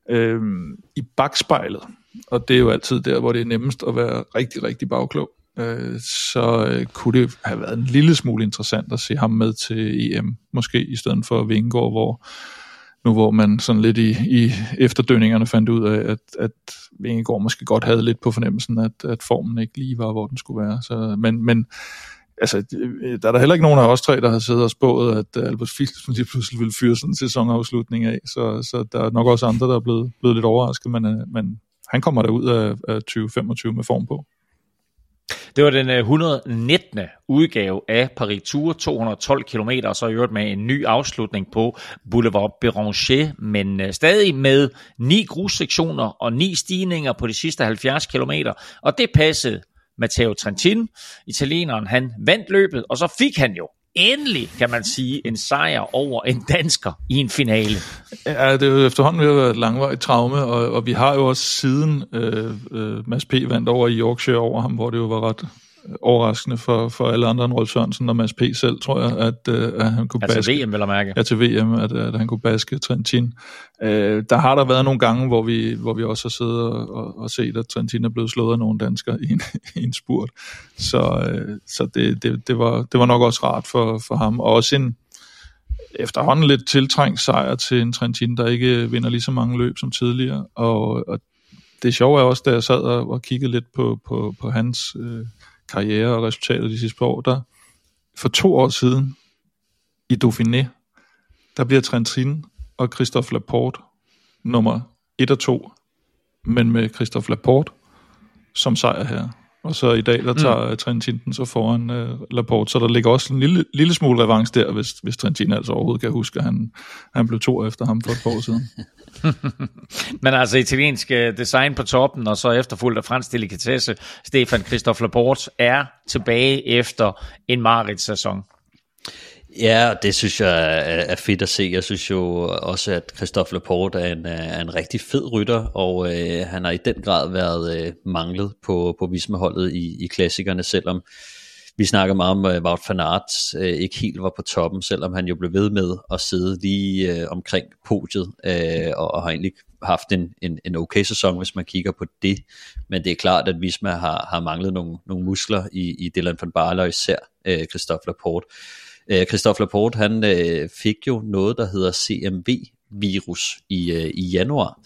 I bagspejlet, og det er jo altid der, hvor det er nemmest at være rigtig, rigtig bagklog, så kunne det have været en lille smule interessant at se ham med til EM, måske i stedet for Vingegaard, hvor man sådan lidt i efterdønningerne fandt ud af, at Vingegaard måske godt havde lidt på fornemmelsen, at formen ikke lige var, hvor den skulle være. Så, men altså, der er der heller ikke nogen af os tre, der har siddet og spået, at Albert Philipsen lige pludselig ville fyre sådan en sæsonafslutning af, så der er nok også andre, der er blevet lidt overrasket, men han kommer der ud af 2025 med form på. Det var den 119. udgave af Paris Tour, 212 km, og så i øvrigt med en ny afslutning på Boulevard Béranger, men stadig med 9 grussektioner og 9 stigninger på de sidste 70 km, og det passede Matteo Trentin. Italieneren, han vandt løbet, og så fik han jo endelig, kan man sige, en sejr over en dansker i en finale. Ja, det er jo efterhånden ved at være et langvarigt traume, og vi har jo også siden Mads P. vandt over i Yorkshire over ham, hvor det jo var ret overraskende for alle andre end Rolf Sørensen og Mads P. selv, tror jeg, at han kunne baske. Til VM, vil jeg mærke. Ja, til VM, at han kunne baske Trentin. Der har der været nogle gange, hvor vi også har siddet og set, at Trentin er blevet slået af nogle danskere i en spurt. Så det var nok også rart for ham. Og også en efterhånden lidt tiltrængt sejr til en Trentin, der ikke vinder lige så mange løb som tidligere. Og det sjove er også, da jeg sad og kiggede lidt på hans karriere og resultater de sidste par år, der for 2 år siden i Dauphiné, der bliver Trentin og Christophe Laporte nummer 1 og 2, men med Christophe Laporte som sejrherre. Og så i dag, der tager Trentin den så foran Laporte, så der ligger også en lille smule revanche der, hvis Trentin altså overhovedet kan huske, at han blev 2 efter ham for et par år siden. Men altså italiensk design på toppen, og så efterfulgt af fransk delikatesse. Stefan Christophe Laporte er tilbage efter en mareridts-sæson. Ja, det synes jeg er fedt at se. Jeg synes jo også, at Christophe Laporte er en rigtig fed rytter, og han har i den grad været manglet på Visma-holdet i klassikerne, selvom vi snakker meget om Wout van Aert ikke helt var på toppen, selvom han jo blev ved med at sidde lige omkring podiet, og har egentlig haft en okay sæson, hvis man kigger på det. Men det er klart, at Visma har manglet nogle muskler i Dylan van Baarle, og især Christophe Laporte. Christophe Laporte, han fik jo noget, der hedder CMV-virus i januar,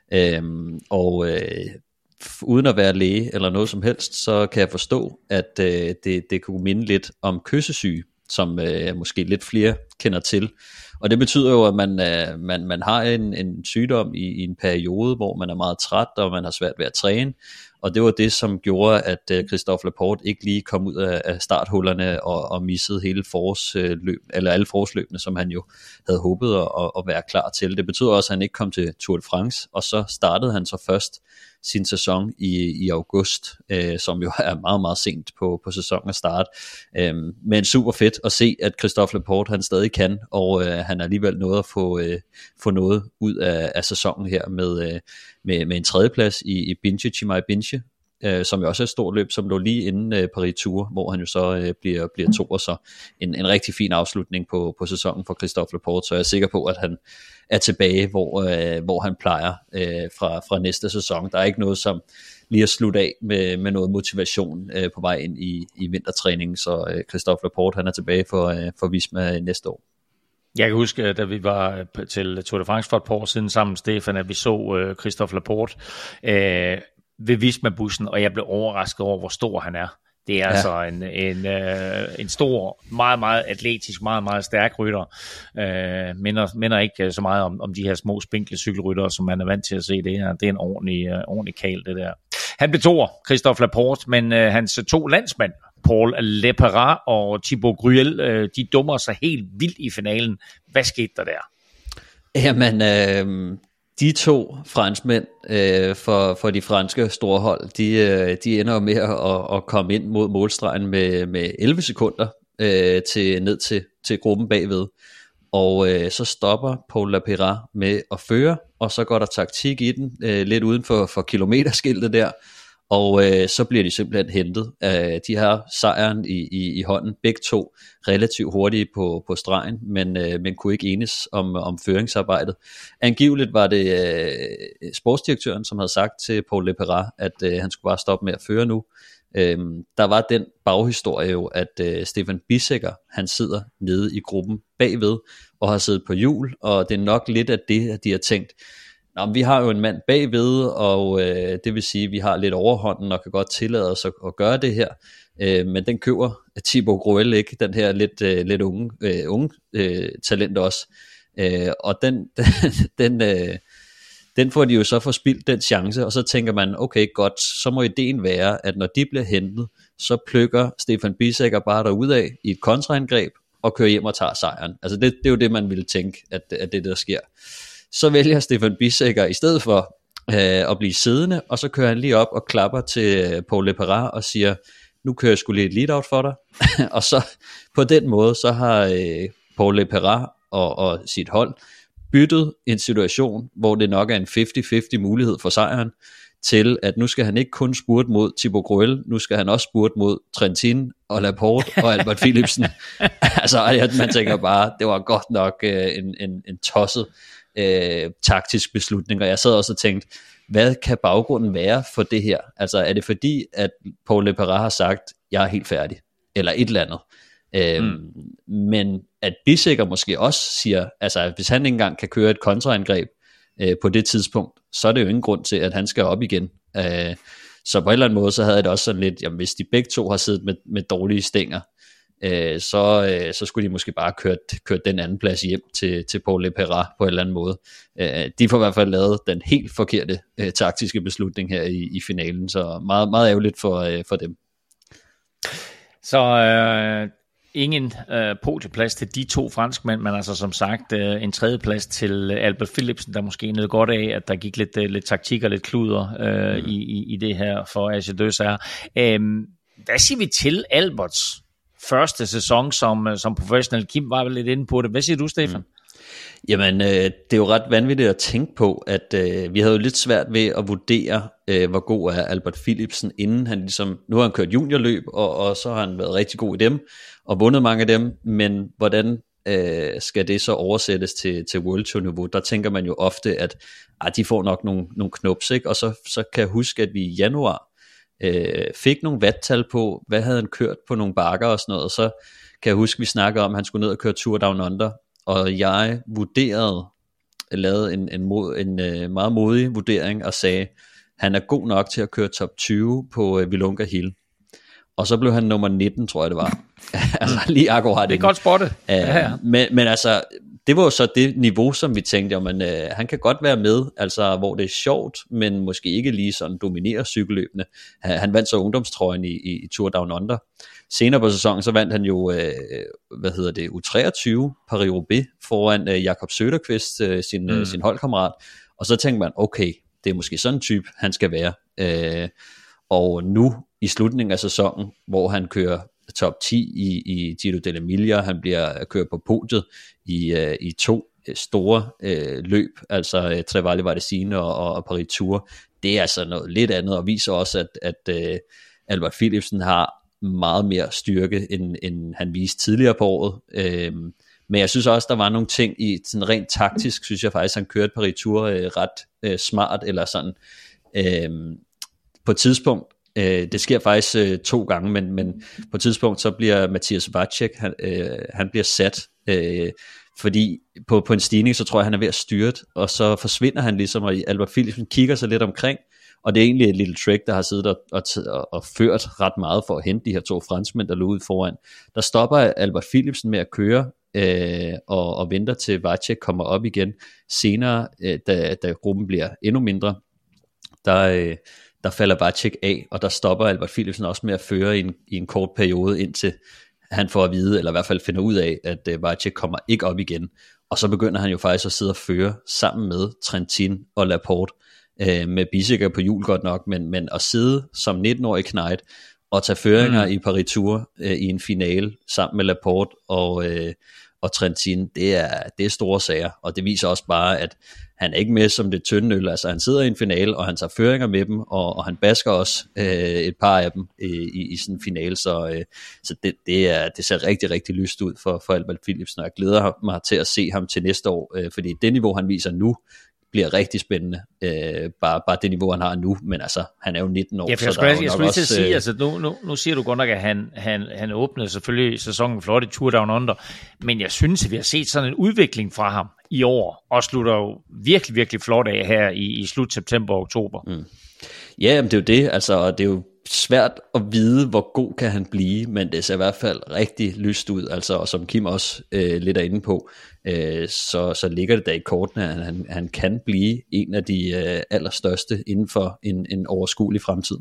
og uden at være læge eller noget som helst, så kan jeg forstå, at det kunne minde lidt om kyssesyge, som måske lidt flere kender til. Og det betyder jo, at man har en sygdom i en periode, hvor man er meget træt, og man har svært ved at træne. Og det var det, som gjorde, at Christophe Laporte ikke lige kom ud af starthullerne og missede hele alle forårsløbene, som han jo havde håbet at være klar til. Det betyder også, at han ikke kom til Tour de France, og så startede han så først sin sæson i august, som jo er meget, meget sent på sæsonen at starte. Men super fedt at se, at Christophe Laporte han stadig kan, og han er alligevel nået at få noget ud af sæsonen her med en tredjeplads i Binche, Chimay Binche, som jo også er et stort løb, som lå lige inden Paris-Tour, hvor han jo så bliver 2, og så en rigtig fin afslutning på sæsonen for Christophe Laporte, så jeg er sikker på, at han er tilbage, hvor han plejer fra næste sæson. Der er ikke noget som lige at slutte af med noget motivation på vej ind i vintertræningen, så Christophe Laporte han er tilbage for Visma næste år. Jeg kan huske, da vi var til Tour de France for et par år siden sammen, Stefan, at vi så Christophe Laporte ved Visma-bussen, og jeg blev overrasket over, hvor stor han er. Det er altså en stor, meget, meget atletisk, meget, meget stærk rytter. Minder ikke så meget om de her små, spinkle cykelryttere, som man er vant til at se. Det er en ordentlig kal, det der. Han blev 2'er, Christophe Laporte, men hans 2 landsmænd, Paul Lepera og Thibaut Gruel, de dummer sig helt vildt i finalen. Hvad skete der der? Jamen, de 2 franskmænd for de franske store hold, de ender jo med at komme ind mod målstregen med 11 sekunder ned til gruppen bagved. Og så stopper Paul Lepera med at føre, og så går der taktik i den, lidt uden for kilometerskiltet der. Og så bliver de simpelthen hentet. De har sejren i hånden, begge 2 relativt hurtige på stregen, men kunne ikke enes om føringsarbejdet. Angiveligt var det sportsdirektøren, som havde sagt til Paul Lepera, at han skulle bare stoppe med at føre nu. Der var den baghistorie jo, at Stefan Bissegger, han sidder nede i gruppen bagved og har siddet på hjul, og det er nok lidt af det, at de har tænkt, nå, vi har jo en mand bagved, og det vil sige, at vi har lidt overhånden og kan godt tillade os at gøre det her. Men den køber Thibaut Gruel ikke, den her lidt unge talent også. Og den får de jo så forspildt, den chance, og så tænker man, okay godt, så må ideen være, at når de bliver hentet, så plukker Stefan Bissegger bare derudad i et kontraangreb og kører hjem og tager sejren. Altså det er jo det, man ville tænke, at det der sker. Så vælger Stefan Bissegger i stedet for at blive siddende, og så kører han lige op og klapper til Paul Lepera og siger, nu kører jeg sgu lige et lead-out for dig. Og så på den måde, så har Paul Lepera og sit hold byttet en situation, hvor det nok er en 50-50 mulighed for sejren, til at nu skal han ikke kun spurte mod Thibaut Gruel, nu skal han også spurte mod Trentin og Laporte og Albert Philipsen. Altså man tænker bare, det var godt nok en tosset taktisk beslutning, og jeg sad også og tænkte, hvad kan baggrunden være for det her? Altså er det fordi, at Paul Lepera har sagt, jeg er helt færdig, eller et eller andet. Men at Bissegger måske også siger, altså hvis han ikke engang kan køre et kontraangreb på det tidspunkt, så er det jo ingen grund til, at han skal op igen. Så på en eller anden måde, så havde jeg det også sådan lidt, jamen hvis de begge 2 har siddet med dårlige stænger, så skulle de måske bare kørt den anden plads hjem til Paul Lepera på en eller anden måde. De får i hvert fald lavet den helt forkerte taktiske beslutning her i finalen, så meget, meget ærgerligt for dem. Så ingen podieplads til de to franskmænd, men altså som sagt en tredjeplads til Albert Philipsen, der måske nød godt af, at der gik lidt taktik og lidt kluder i det her for AG Døsær. Hvad siger vi til Alberts første sæson som professionel? Kim var vel lidt inde på det. Hvad siger du, Stefan? Jamen, det er jo ret vanvittigt at tænke på, at vi havde jo lidt svært ved at vurdere, hvor god er Albert Philipsen, inden han ligesom, nu har han kørt juniorløb, og så har han været rigtig god i dem, og vundet mange af dem, men hvordan skal det så oversættes til World Tour niveau? Der tænker man jo ofte, at de får nok nogle knups, ikke? Og så kan jeg huske, at vi i januar fik nogle watttal på, hvad havde han kørt på nogle bakker og sådan noget, og så kan jeg huske, vi snakkede om, at han skulle ned og køre Tour Down Under, og jeg lavede en meget modig vurdering og sagde, han er god nok til at køre top 20 på Willunga Hill. Og så blev han nummer 19, tror jeg det var. Altså lige akkurat. Det er godt spottet. Ja. Men altså, det var jo så det niveau, som vi tænkte, men han kan godt være med, altså hvor det er sjovt, men måske ikke lige sådan dominerer cykelløbene. Han vandt så ungdomstrøjen i Tour Down Under. Senere på sæsonen, så vandt han jo, U23 Paris-Roubaix foran Jakob Söderqvist, sin holdkammerat. Og så tænkte man, okay, det er måske sådan en type, han skal være. Og nu i slutningen af sæsonen, hvor han kører top 10 i Giro dell'Emilia, han kører på podiet i to store løb, altså Trevale Varesine og Paris Tour. Det er altså noget lidt andet, og viser også, at Albert Philipsen har meget mere styrke, end han viste tidligere på året. Men jeg synes også, der var nogle ting i sådan rent taktisk, synes jeg faktisk, han kørte Paris Tour ret smart, eller sådan. På et tidspunkt, det sker faktisk 2 gange, men på et tidspunkt, så bliver Mathias Vacek, han bliver sat, fordi på en stigning, så tror jeg, han er ved at styrte, og så forsvinder han ligesom, og Albert Philipsen kigger sig lidt omkring, og det er egentlig et lille trick, der har siddet og ført ret meget for at hente de her 2 franskmænd, der lå ud foran. Der stopper Albert Philipsen med at køre, og venter til Vacek kommer op igen. Senere, da gruppen bliver endnu mindre, der falder Vacek af, og der stopper Albert Philipsen også med at føre i en kort periode, indtil han får at vide, eller i hvert fald finder ud af, at Vacek kommer ikke op igen. Og så begynder han jo faktisk at sidde og føre sammen med Trentin og Laporte, med Bissegger på hjul godt nok, men at sidde som 19-årig knejt og tage føringer i Paris Tour i en finale sammen med Laporte og Trentin, det er store sager, og det viser også bare, at han er ikke med som det tynde øl, altså han sidder i en finale, og han tager føringer med dem, og han basker også et par af dem i sådan en finale, så det ser rigtig, rigtig lyst ud for Albert Philipsen, og jeg glæder mig til at se ham til næste år, fordi det niveau, han viser nu, bliver rigtig spændende, bare det niveau, han har nu, men altså, han er jo 19 år. Ja, jeg skulle lige til at sige, altså nu siger du godt nok, at han åbnede selvfølgelig sæsonen flot i Tour Down Under, men jeg synes, at vi har set sådan en udvikling fra ham i år, og slutter jo virkelig, virkelig flot af her i slut september og oktober. Mm. Ja, men det er jo det, altså, det er jo svært at vide, hvor god kan han blive, men det ser i hvert fald rigtig lyst ud, altså, og som Kim også lidt er inde på, så ligger det da i kortene, at han kan blive en af de allerstørste inden for en overskuelig fremtid.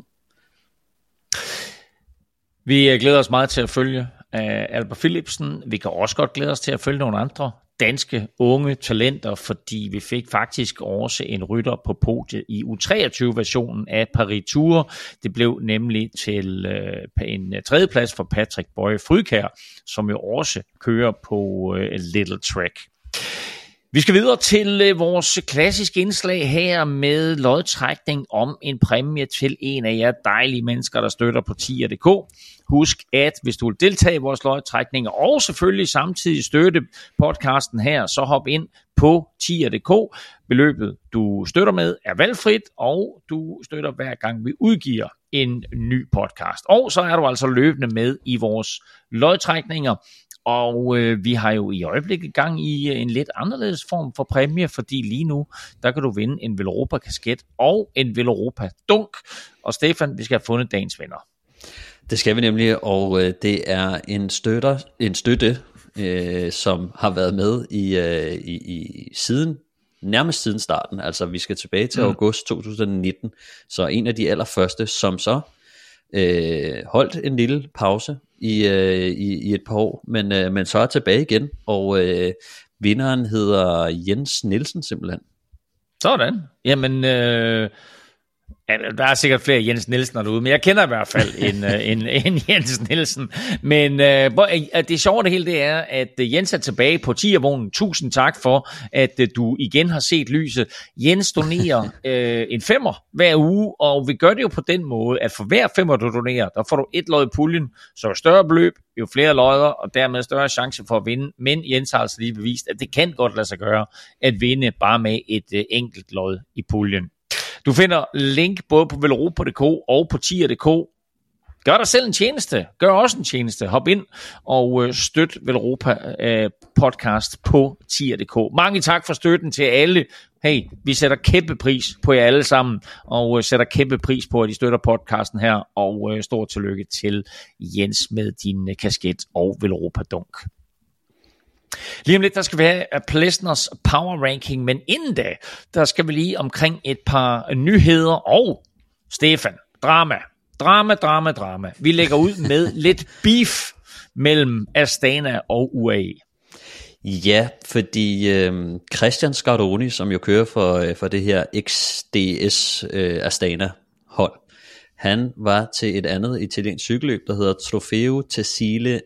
Vi glæder os meget til at følge Albert Philipsen. Vi kan også godt glæde os til at følge nogle andre danske unge talenter, fordi vi fik faktisk også en rytter på podiet i U23-versionen af Paris Tour. Det blev nemlig til en tredjeplads for Patrick Boye Frykær, som jo også kører på Little Trek. Vi skal videre til vores klassiske indslag her med lodtrækning om en præmie til en af jer dejlige mennesker, der støtter på tier.dk. Husk, at hvis du vil deltage i vores lodtrækninger og selvfølgelig samtidig støtte podcasten her, så hop ind på tier.dk. Beløbet, du støtter med, er valgfrit, og du støtter hver gang vi udgiver en ny podcast. Og så er du altså løbende med i vores lodtrækninger. Og vi har jo i øjeblikket gang i en lidt anderledes form for præmie, fordi lige nu, der kan du vinde en Velropa-kasket og en Velropa-dunk. Og Stefan, vi skal have fundet dagens vinder. Det skal vi nemlig, og det er en støtte, som har været med nærmest siden starten. Altså vi skal tilbage til august 2019, så en af de allerførste, som så holdt en lille pause i et par år, men så er tilbage igen, og vinderen hedder Jens Nielsen simpelthen. Sådan. Jamen, der er sikkert flere Jens Nielsen derude, men jeg kender i hvert fald en Jens Nielsen. Men det sjove det hele, det er, at Jens er tilbage på tiervognen. Tusind tak for, at du igen har set lyset. Jens donerer en 5'er hver uge, og vi gør det jo på den måde, at for hver 5'er du donerer, der får du et lod i puljen, så jo større beløb, jo flere lodder, og dermed større chance for at vinde. Men Jens har altså lige bevist, at det kan godt lade sig gøre at vinde bare med et enkelt lod i puljen. Du finder link både på velropa.dk og på tier.dk. Gør dig selv en tjeneste. Gør også en tjeneste. Hop ind og støt Velropa podcast på tier.dk. Mange tak for støtten til alle. Hey, vi sætter kæmpe pris på jer alle sammen, og sætter kæmpe pris på, at I støtter podcasten her. Og stor tillykke til Jens med din kasket og Velropa-dunk. Lige om lidt, der skal vi have Plesners Power Ranking, men inden da, der skal vi lige omkring et par nyheder, og Stefan, drama. Vi lægger ud med lidt beef mellem Astana og UAE. Ja, fordi Christian Scaroni, som jo kører for det her XDS Astana hold, han var til et andet italiensk cykelløb, der hedder Trofeo Tessile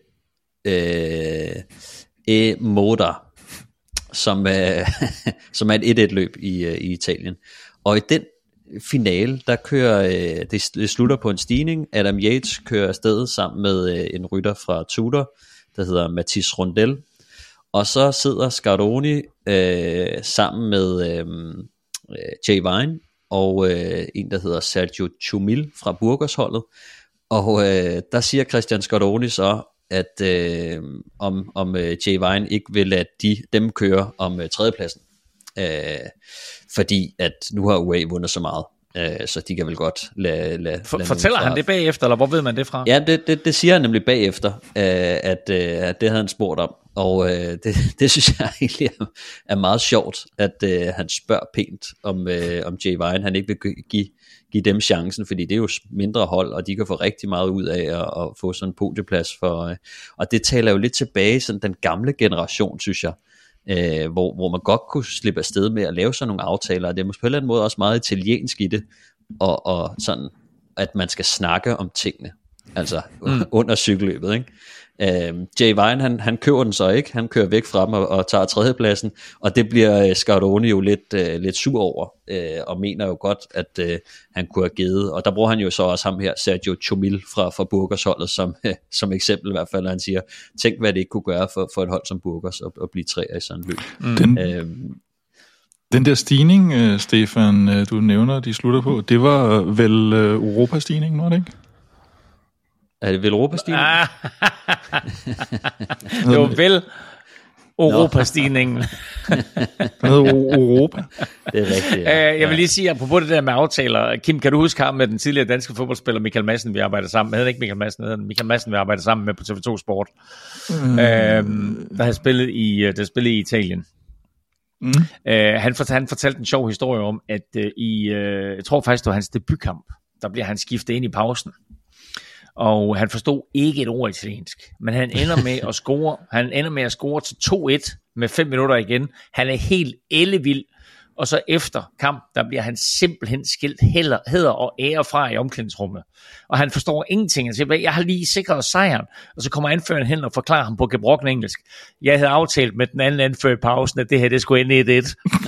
Moda, som er et 1-1 løb i Italien. Og i den finale, der kører det slutter på en stigning. Adam Yates kører afsted sammen med en rytter fra Tudor, der hedder Mathis Rondel. Og så sidder Scaroni sammen med Jay Vine og en, der hedder Sergio Chumil fra Burgos-holdet. Og der siger Christian Scaroni så, at om Jay Vine ikke vil lade dem køre om tredjepladsen, fordi at nu har UAE vundet så meget, så de kan vel godt lade Fortæller han det bagefter, eller hvor ved man det fra? Ja, det siger han nemlig bagefter, at det havde han spurgt om, og det synes jeg egentlig er meget sjovt, at han spørger pænt om Jay Vine, han ikke vil give dem chancen, fordi det er jo mindre hold, og de kan få rigtig meget ud af at få sådan en podieplads for, og det taler jo lidt tilbage sådan den gamle generation, synes jeg, hvor man godt kunne slippe afsted med at lave sådan nogle aftaler, og det er måske på en eller anden måde også meget italiensk i det, og sådan, at man skal snakke om tingene, altså under cykelløbet, ikke? Jay Vine, han køber den så ikke, han kører væk fra dem og tager tredjepladsen, og det bliver Scaroni jo lidt sur over, og mener jo godt, at han kunne have givet, og der bruger han jo så også ham her, Sergio Chumil fra Burgos-holdet, som eksempel i hvert fald, han siger, tænk hvad det ikke kunne gøre for et hold som Burgos at blive træer i sådan en løb. Den der stigning, Stefan, du nævner, de slutter på, det var vel Europastigningen, var det ikke? Er det vel Europastigningen? Det var vel Europastigningen. Europa. Det er rigtigt, ja. Jeg vil lige sige, apropos det der med aftaler, Kim, kan du huske ham med den tidligere danske fodboldspiller Michael Madsen, vi arbejder sammen med? Ikke Michael Madsen, Michael Madsen, vi arbejder sammen med på TV2 Sport. Der har spillet i Italien. Han fortalte en sjov historie om, at jeg tror faktisk, det var hans debutkamp, der bliver han skiftet ind i pausen. Og han forstod ikke et ord italiensk, men han ender med at score til 2-1 med 5 minutter igen. Han er helt ellevild, og så efter kamp, der bliver han simpelthen skilt hæder og ære fra i omklædningsrummet. Og han forstår ingenting. Han siger, jeg har lige sikret sejren. Og så kommer anføreren hen og forklarer ham på gebrokken engelsk. Jeg havde aftalt med den anden anfører i pausen, at det her, det skulle ende 1-1.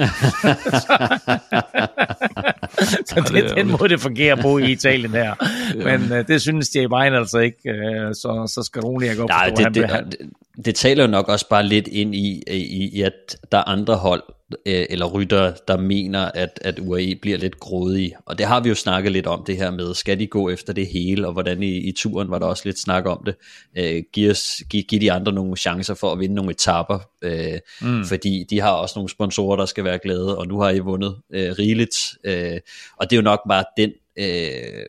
Så det er den måde, det fungerer på i Italien her. Men det synes Jay Vine altså ikke. Så skal roligt jeg godt forstå. Det taler jo nok også bare lidt ind i at der er andre hold eller ryttere, der mener, at UAE bliver lidt grådige. Og det har vi jo snakket lidt om det her med, skal de gå efter det hele, og hvordan i turen var der også lidt snak om det. Giv de andre nogle chancer for at vinde nogle etaper, fordi de har også nogle sponsorer, der skal være glade, og nu har I vundet rigeligt. Og det er jo nok bare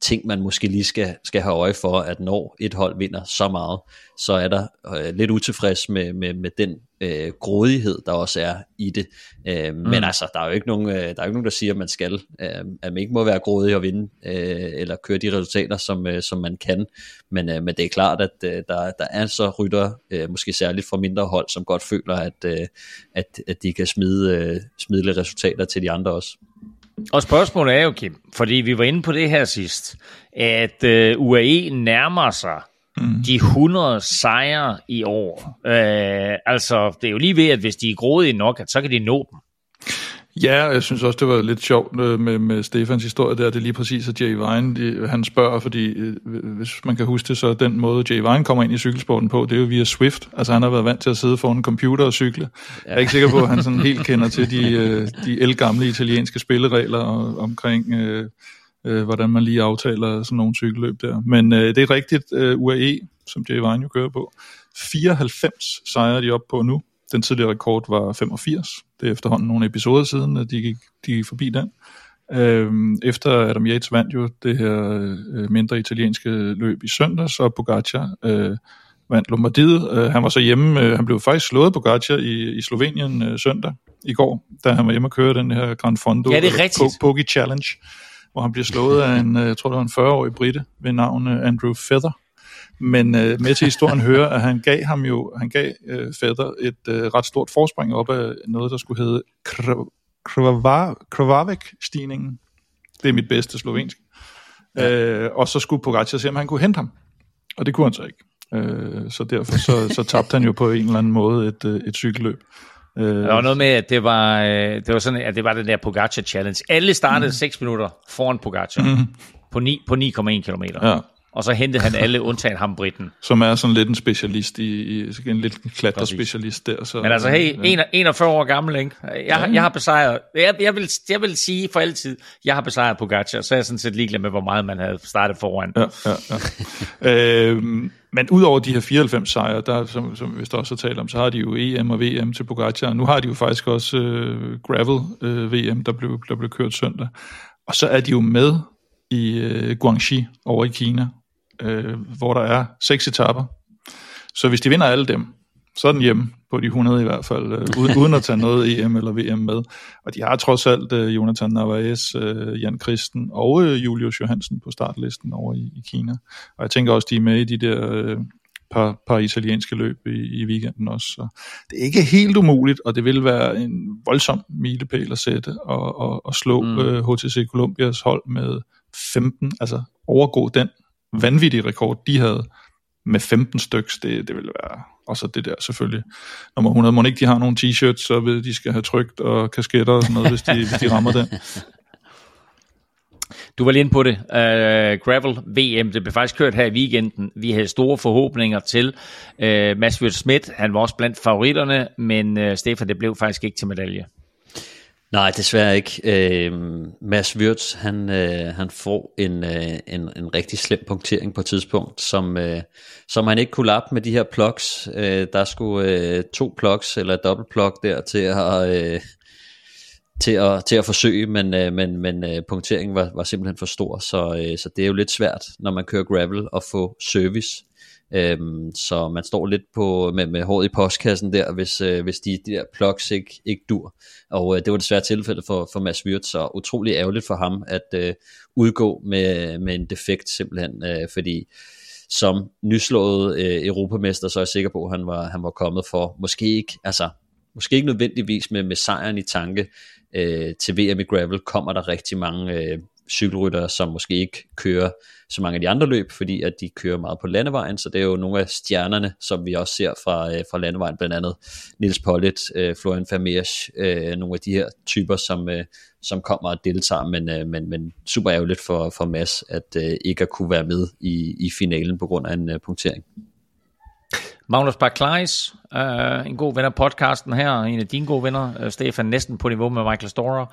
ting, man måske lige skal have øje for, at når et hold vinder så meget, så er der lidt utilfreds med den grådighed, der også er i det. Men altså, der er jo ikke nogen, der siger, at man skal, at man ikke må være grådig og vinde, eller køre de resultater, som man kan. Men det er klart, at der er så rytter, måske særligt fra mindre hold, som godt føler, at de kan smide lidt resultater til de andre også. Og spørgsmålet er jo, Kim, fordi vi var inde på det her sidst, at UAE nærmer sig de 100 sejre i år. Altså, det er jo lige ved, at hvis de er grådige nok, at så kan de nå dem. Ja, jeg synes også, det var lidt sjovt med Stefans historie der. Det er lige præcis, at Jay Vine, han spørger, fordi hvis man kan huske det, så den måde, Jay Vine kommer ind i cykelsporten på, det er jo via Swift. Altså, han har været vant til at sidde foran en computer og cykle. Jeg er ikke sikker på, at han sådan helt kender til de ældgamle italienske spilleregler omkring, hvordan man lige aftaler sådan nogle cykelløb der. Men det er rigtigt, UAE, som Jay Vine jo kører på. 94 sejre de op på nu. Den tidligere rekord var 85. Det er efterhånden nogle episoder siden, at de gik forbi den. Efter Adam Yates vandt jo det her mindre italienske løb i søndags, og Pogacar vandt Lombardiet. Han var så hjemme, han blev faktisk slået Pogacar i Slovenien søndag i går, da han var hjemme og køre den her Gran Fondo Pogi Challenge, hvor han bliver slået af jeg tror det var en 40-årig brite ved navn Andrew Feather. Men med til historien hører, at han gav Feather et ret stort forspring op af noget, der skulle hedde Krvavek-stigningen. Det er mit bedste slovensk. Ja. Og så skulle Pogacar se, om han kunne hente ham. Og det kunne han så ikke. Så derfor så tabte han jo på en eller anden måde et cykelløb. Der var noget med, at det var sådan, at det var den der Pogacar Challenge. Alle startede 6 minutter foran Pogacar på 9,1 kilometer. Ja. Og så hentede han alle, undtagen ham britten. Som er sådan lidt en specialist en lidt klatterspecialist der. Så, men altså, hey, 41 år gammel, ikke? Jeg har besejret, jeg vil sige for altid, jeg har besejret Pogacar, så er jeg sådan set ligeglad med, hvor meget man havde startet foran. Ja. Men udover de her 94 sejre, der, som vi også har talt om, så har de jo EM og VM til Pogacar. Nu har de jo faktisk også gravel-VM, der blev kørt søndag. Og så er de jo med i Guangxi over i Kina, hvor der er 6 etaper. Så hvis de vinder alle dem, så er den hjemme på de 100 i hvert fald, uden at tage noget EM eller VM med. Og de har trods alt Jonathan Narvaez, Jan Kristen og Julius Johansen på startlisten over i Kina. Og jeg tænker også, de er med i de der par italienske løb i weekenden også. Så det er ikke helt umuligt, og det vil være en voldsom milepæl at sætte og slå HTC Columbias hold med 15, altså overgå den vanvittige rekord, de havde med 15 styks. Det vil være også det der selvfølgelig. Nummer 100, må ikke de har nogle t-shirts, så ved de skal have trykt og kasketter og sådan noget, hvis de rammer den. Du var lige inde på det. Gravel VM, det blev faktisk kørt her i weekenden. Vi havde store forhåbninger til Mads Wirt Schmidt. Han var også blandt favoritterne, men Stefan, det blev faktisk ikke til medalje. Nej, desværre ikke. Mads Wirtz, han får en rigtig slem punktering på et tidspunkt, som han ikke kunne lappe med de her plugs. Der skulle 2 plugs eller dobbelt plug der til at forsøge, men punkteringen var simpelthen for stor, så det er jo lidt svært, når man kører gravel, at få service. Så man står lidt med håret i postkassen der, hvis de der plugs ikke dur. Og det var desværre tilfældet for Mads Wirtz, så utrolig ærgerligt for ham at udgå med en defekt simpelthen, fordi som nyslået europamester, så er jeg sikker på, at han var kommet for måske ikke nødvendigvis med sejren i tanke til VM i gravel, kommer der rigtig mange cykelryttere, som måske ikke kører så mange af de andre løb, fordi at de kører meget på landevejen, så det er jo nogle af stjernerne, som vi også ser fra landevejen, blandt andet Nils Pollitt, Florian Vermeersch, nogle af de her typer, som kommer og deltager, men super ærgerligt for Mads, at ikke at kunne være med i finalen på grund af en punktering. Magnus Bach Kleis, en god ven af podcasten her, en af dine gode venner, Stefan, næsten på niveau med Michael Storer.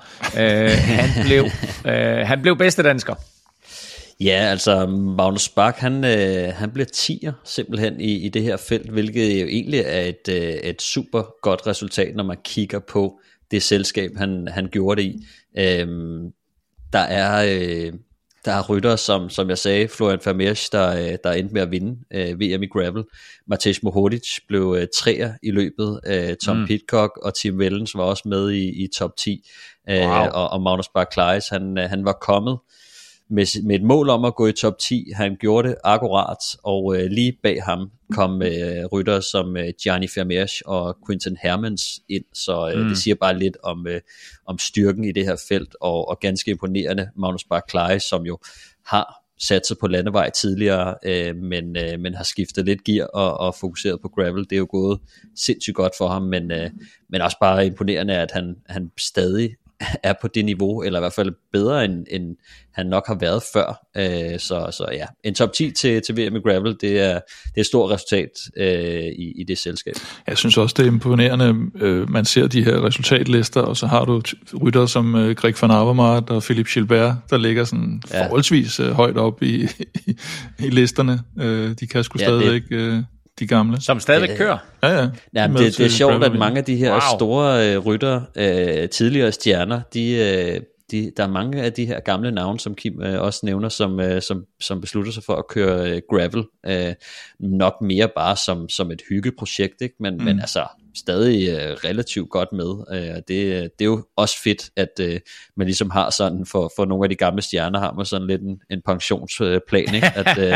Han blev bedste dansker. Ja, altså Magnus Bach, han blev 10'er simpelthen i det her felt, hvilket jo egentlig er et super godt resultat, når man kigger på det selskab, han gjorde det i. Der er Der er ryttere, som jeg sagde, Florian Vermeersch, der endte med at vinde VM i gravel. Matej Mohoric blev træer i løbet. Tom Pidcock og Tim Wellens var også med i top 10. Wow. Og Magnus Barclays, han var kommet med et mål om at gå i top 10. Han gjorde det akkurat, og lige bag ham kom ryttere som Gianni Vermeersch og Quinten Hermans ind, så det siger bare lidt om styrken i det her felt, og ganske imponerende Magnus Barclays, som jo har satset på landevej tidligere, men har skiftet lidt gear og fokuseret på gravel. Det er jo gået sindssygt godt for ham, men også bare imponerende, at han stadig er på det niveau, eller i hvert fald bedre end han nok har været før. Så ja, en top 10 til VM i gravel, det er et stort resultat i det selskab. Jeg synes også, det er imponerende. Man ser de her resultatlister, og så har du ryttere som Greg van Avermaet og Philippe Gilbert, der ligger sådan forholdsvis højt op i listerne. De kan sgu stadigvæk... de gamle. Som stadigvæk kører. Ja. Jamen, det er sjovt, at mange af de her store ryttere, tidligere stjerner, der er mange af de her gamle navne, som Kim også nævner, som beslutter sig for at køre gravel. Nok mere bare som et hyggeprojekt, ikke? Men altså stadig relativt godt med. Det er jo også fedt, at man ligesom har sådan, for nogle af de gamle stjerner, har man sådan lidt en pensionsplan, ikke?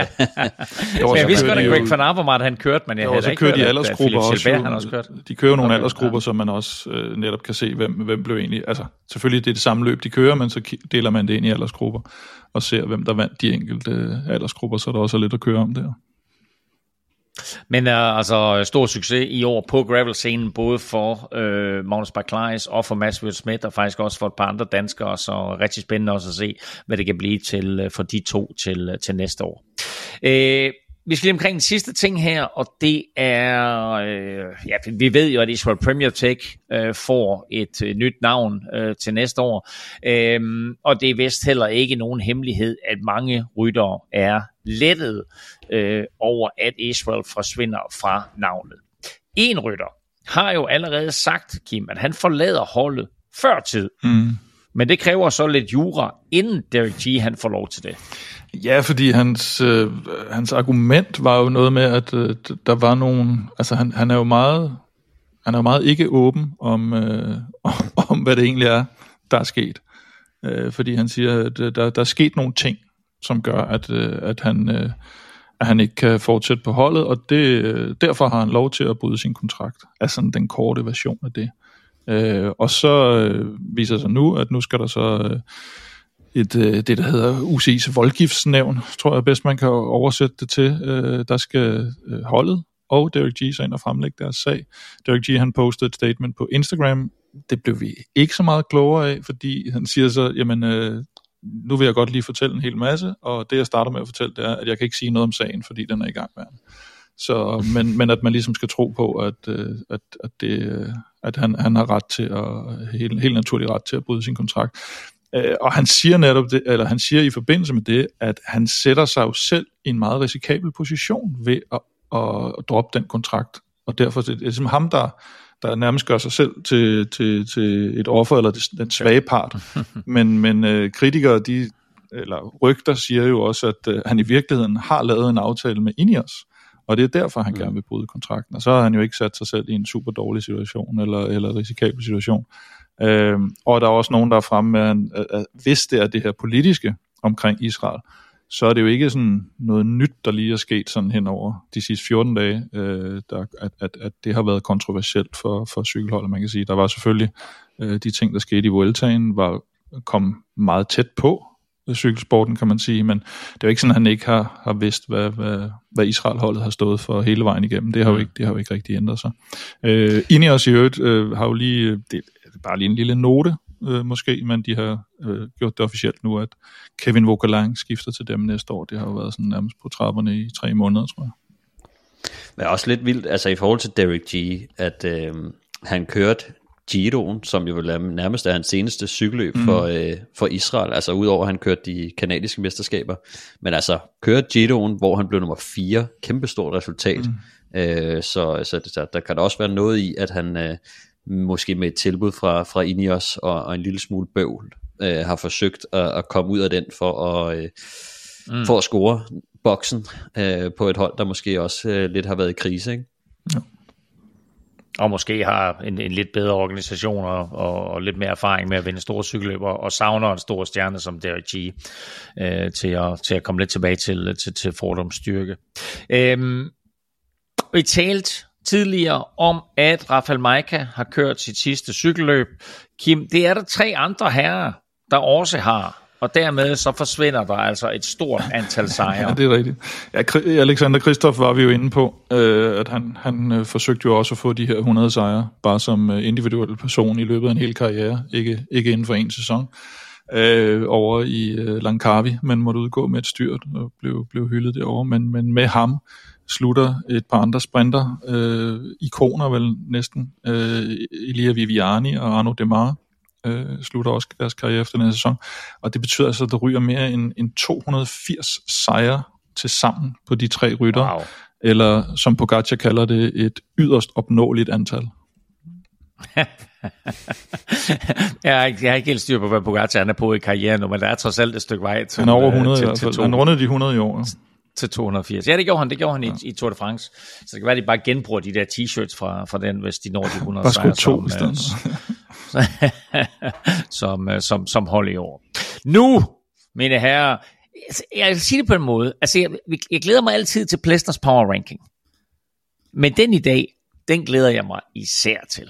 Jeg vidste godt, at Greg van Avermaet, han kørte, men jeg havde ikke hørt, de aldersgrupper også. De kører nogle aldersgrupper, som man også netop kan se, hvem blev egentlig... Altså, selvfølgelig det er det samme løb, de kører, men så deler man det ind i aldersgrupper, og ser, hvem der vandt de enkelte aldersgrupper, så er der også lidt at køre om der. Men altså stor succes i år på gravel-scenen, både for Magnus Barclays og for Mads Schmidt, og faktisk også for et par andre danskere, så rigtig spændende også at se, hvad det kan blive til for de to til næste år. Vi skal lige omkring den sidste ting her, og det er, vi ved jo, at Israel Premier Tech får et nyt navn til næste år, og det er vist heller ikke nogen hemmelighed, at mange ryttere er lettet over, at Israel forsvinder fra navnet. En rytter har jo allerede sagt, Kim, at han forlader holdet før tid, men det kræver så lidt jura, inden Derek G. han får lov til det. Ja, fordi hans argument var jo noget med, at der var nogen... Altså, han er jo meget ikke åben om, hvad det egentlig er, der er sket. Fordi han siger, at der er sket nogle ting, som gør, at han ikke kan fortsætte på holdet, og derfor har han lov til at bryde sin kontrakt. Altså den korte version af det. Og så viser sig nu, at nu skal der så... det, der hedder UCI's voldgiftsnævn, tror jeg bedst man kan oversætte det til. Der skal holdet og Derek G. så ind og fremlægge deres sag. Derek G. han postede et statement på Instagram. Det blev vi ikke så meget klogere af, fordi han siger så, jamen nu vil jeg godt lige fortælle en hel masse, og det jeg starter med at fortælle, det er, at jeg kan ikke sige noget om sagen, fordi den er i gang med. Så, men at man ligesom skal tro på, at han har ret til helt naturlig ret til at bryde sin kontrakt. Og han siger netop det, eller han siger i forbindelse med det, at han sætter sig jo selv i en meget risikabel position ved at droppe den kontrakt. Og derfor er det ligesom ham, der nærmest gør sig selv til et offer, eller den svage part. Men kritikere, eller rygter siger jo også, at han i virkeligheden har lavet en aftale med Ineos, og det er derfor, han gerne vil bryde kontrakten. Og så har han jo ikke sat sig selv i en super dårlig situation, eller risikabel situation. Og der er også nogen, der er fremme med, at hvis det er det her politiske omkring Israel, så er det jo ikke sådan noget nyt, der lige er sket sådan hen over de sidste 14 dage, at det har været kontroversielt for cykelholdet, man kan sige. Der var selvfølgelig de ting, der skete i Vueltaen, kom meget tæt på cykelsporten, kan man sige, men det er jo ikke sådan, at han ikke har vidst, hvad Israel-holdet har stået for hele vejen igennem. Det har jo ikke rigtig ændret sig. Ineos i øvrigt har jo lige, det er bare lige en lille note, måske, men de har gjort det officielt nu, at Kevin Vogelang skifter til dem næste år. Det har jo været sådan nærmest på trapperne i 3 måneder, tror jeg. Men også lidt vildt, altså i forhold til Derek G, at han kørte Giroen, som jo nærmest er hans seneste cykelløb for Israel, altså udover at han kørte de kanadiske mesterskaber, men altså kørte Giroen, hvor han blev nummer 4, kæmpestort resultat, så der kan der også være noget i, at han måske med et tilbud fra Ineos og en lille smule bøvl, har forsøgt at komme ud af den for at score boksen på et hold, der måske også lidt har været i krise, ikke? Ja. Og måske har en lidt bedre organisation og lidt mere erfaring med at vinde store cykelløber, og savner en stor stjerne som Derek G til at komme lidt tilbage til Fordums styrke. Vi talte tidligere om, at Rafael Majka har kørt sit sidste cykelløb. Kim, det er der 3 andre herrer, der også har, og dermed så forsvinder der altså et stort antal sejre. Ja, det er rigtigt. Ja, Alexander Kristoff var vi jo inde på, at han forsøgte jo også at få de her 100 sejre, bare som individuel person i løbet af en hel karriere, ikke inden for en sæson, over i Langkawi, men måtte udgå med et styrt og blev hyldet derovre, men med ham slutter et par andre sprinter, ikoner vel næsten, Elia Viviani og Arnaud Démare, slutter også deres karriere efter den sæson, og det betyder altså, at der ryger mere end 280 sejre til sammen på de 3 ryttere, wow. Eller som Pogacar kalder det, et yderst opnåeligt antal. Jeg har ikke helt styr på, hvad Pogacar er på i karrieren nu, men der er trods alt et stykke vej til. Han er over 100 i hvert fald. Han rundede de 100 i år. Til 280. Ja, det gjorde han i Tour de France. Så det kan være, at de bare genbruger de der t-shirts fra den, hvis de når de 100 sejre. Som hold i år. Nu, mine herrer, jeg vil sige det på en måde. Altså, jeg glæder mig altid til Plesners Power Ranking. Men den i dag, den glæder jeg mig især til.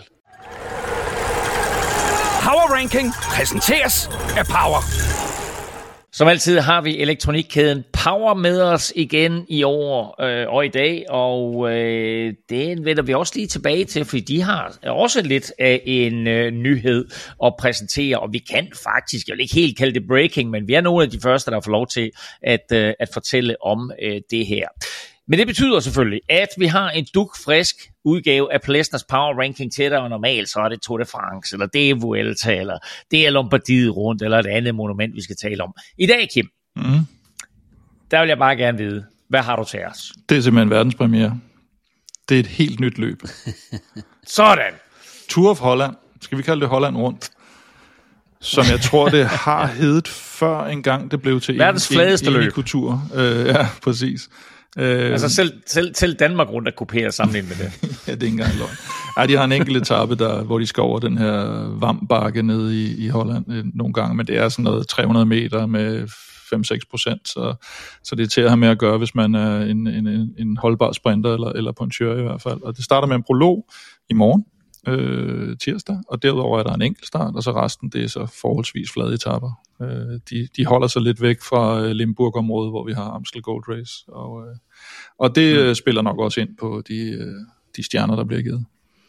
Power Ranking præsenteres af Power. Som altid har vi elektronikkæden Power med os igen i år og i dag, og det vender vi også lige tilbage til, fordi de har også lidt af en nyhed at præsentere, og vi kan faktisk, jeg vil ikke helt kalde det breaking, men vi er nogle af de første, der får lov til at fortælle om det her. Men det betyder selvfølgelig, at vi har en dugfrisk udgave af Plesners Power Ranking til dig, og normalt så er det Tour de France, eller det er Vuelta, eller det er Lombardiet rundt, eller et andet monument, vi skal tale om. I dag, Kim, der vil jeg bare gerne vide, hvad har du til os? Det er simpelthen verdenspremiere. Det er et helt nyt løb. Sådan. Tour of Holland. Skal vi kalde det Holland rundt? Som jeg tror, det har heddet før engang, det blev til verdens fladeste løb. Kultur. Ja, præcis. Altså selv Danmark rundt at kopiere sammenlignet med det. Ja, det er ikke engang løgn. Ej, de har en enkelt etape, hvor de skal over den her Vambakke nede i Holland nogle gange, men det er sådan noget 300 meter med 5-6%, så det er til at have med at gøre, hvis man er en holdbar sprinter eller pointør i hvert fald. Og det starter med en prolog i morgen, tirsdag, og derudover er der en enkelt start, og så resten, det er så forholdsvis flade etaper. De holder sig lidt væk fra Limburg-området, hvor vi har Amstel Gold Race, og det spiller nok også ind på de stjerner, der bliver givet.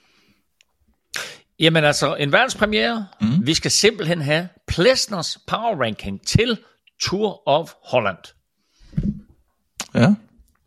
Jamen altså, en verdenspremiere. Vi skal simpelthen have Plesners Power Ranking til Tour of Holland. Ja.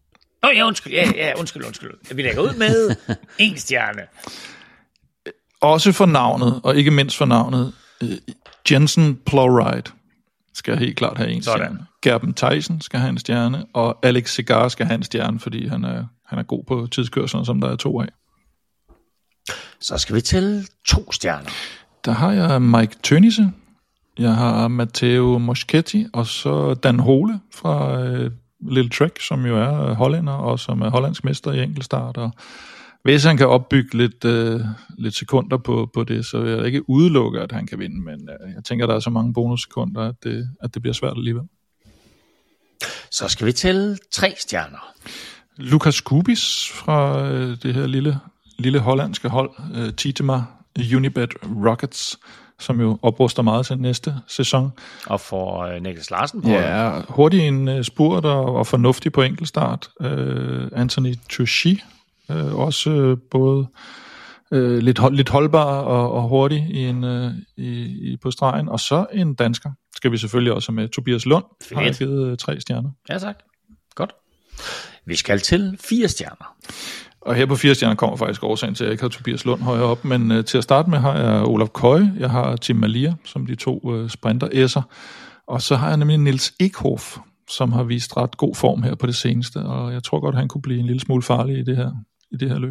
Undskyld. Vi lægger ud med en stjerne. Også for navnet, og ikke mindst for navnet, Jensen Plowright skal helt klart have en stjerne. Gerben Theisen skal have en stjerne, og Alex Segar skal have en stjerne, fordi han er god på tidskørsler, som der er 2 af. Så skal vi til 2 stjerner. Der har jeg Mike Tønnisse, jeg har Matteo Moschetti, og så Dan Hole fra Little Trek, som jo er hollænder, og som er hollandsk mester i enkeltstart, og hvis han kan opbygge lidt sekunder på det, så vil jeg ikke udelukke, at han kan vinde, men jeg tænker, der er så mange bonussekunder, at det bliver svært alligevel. Så skal vi til 3 stjerner. Lukas Kubis fra det her lille hollandske hold, Titema Unibet Rockets, som jo opruster meget til næste sæson. Og for Niklas Larsen på. Ja, hurtig en spurt og fornuftig på enkeltstart. Anthony Truchy, også både lidt holdbar og hurtig på stregen. Og så en dansker skal vi selvfølgelig også med. Tobias Lund har jeg givet 3 stjerner. Ja, tak. Godt. Vi skal til 4 stjerner. Og her på 4 stjerner kommer faktisk årsagen til, at jeg ikke har Tobias Lund højere op. Men til at starte med har jeg Olaf Køje, jeg har Tim Malia som de 2 sprinter-esser. Og så har jeg nemlig Niels Ekhoff, som har vist ret god form her på det seneste. Og jeg tror godt, at han kunne blive en lille smule farlig i det her løb.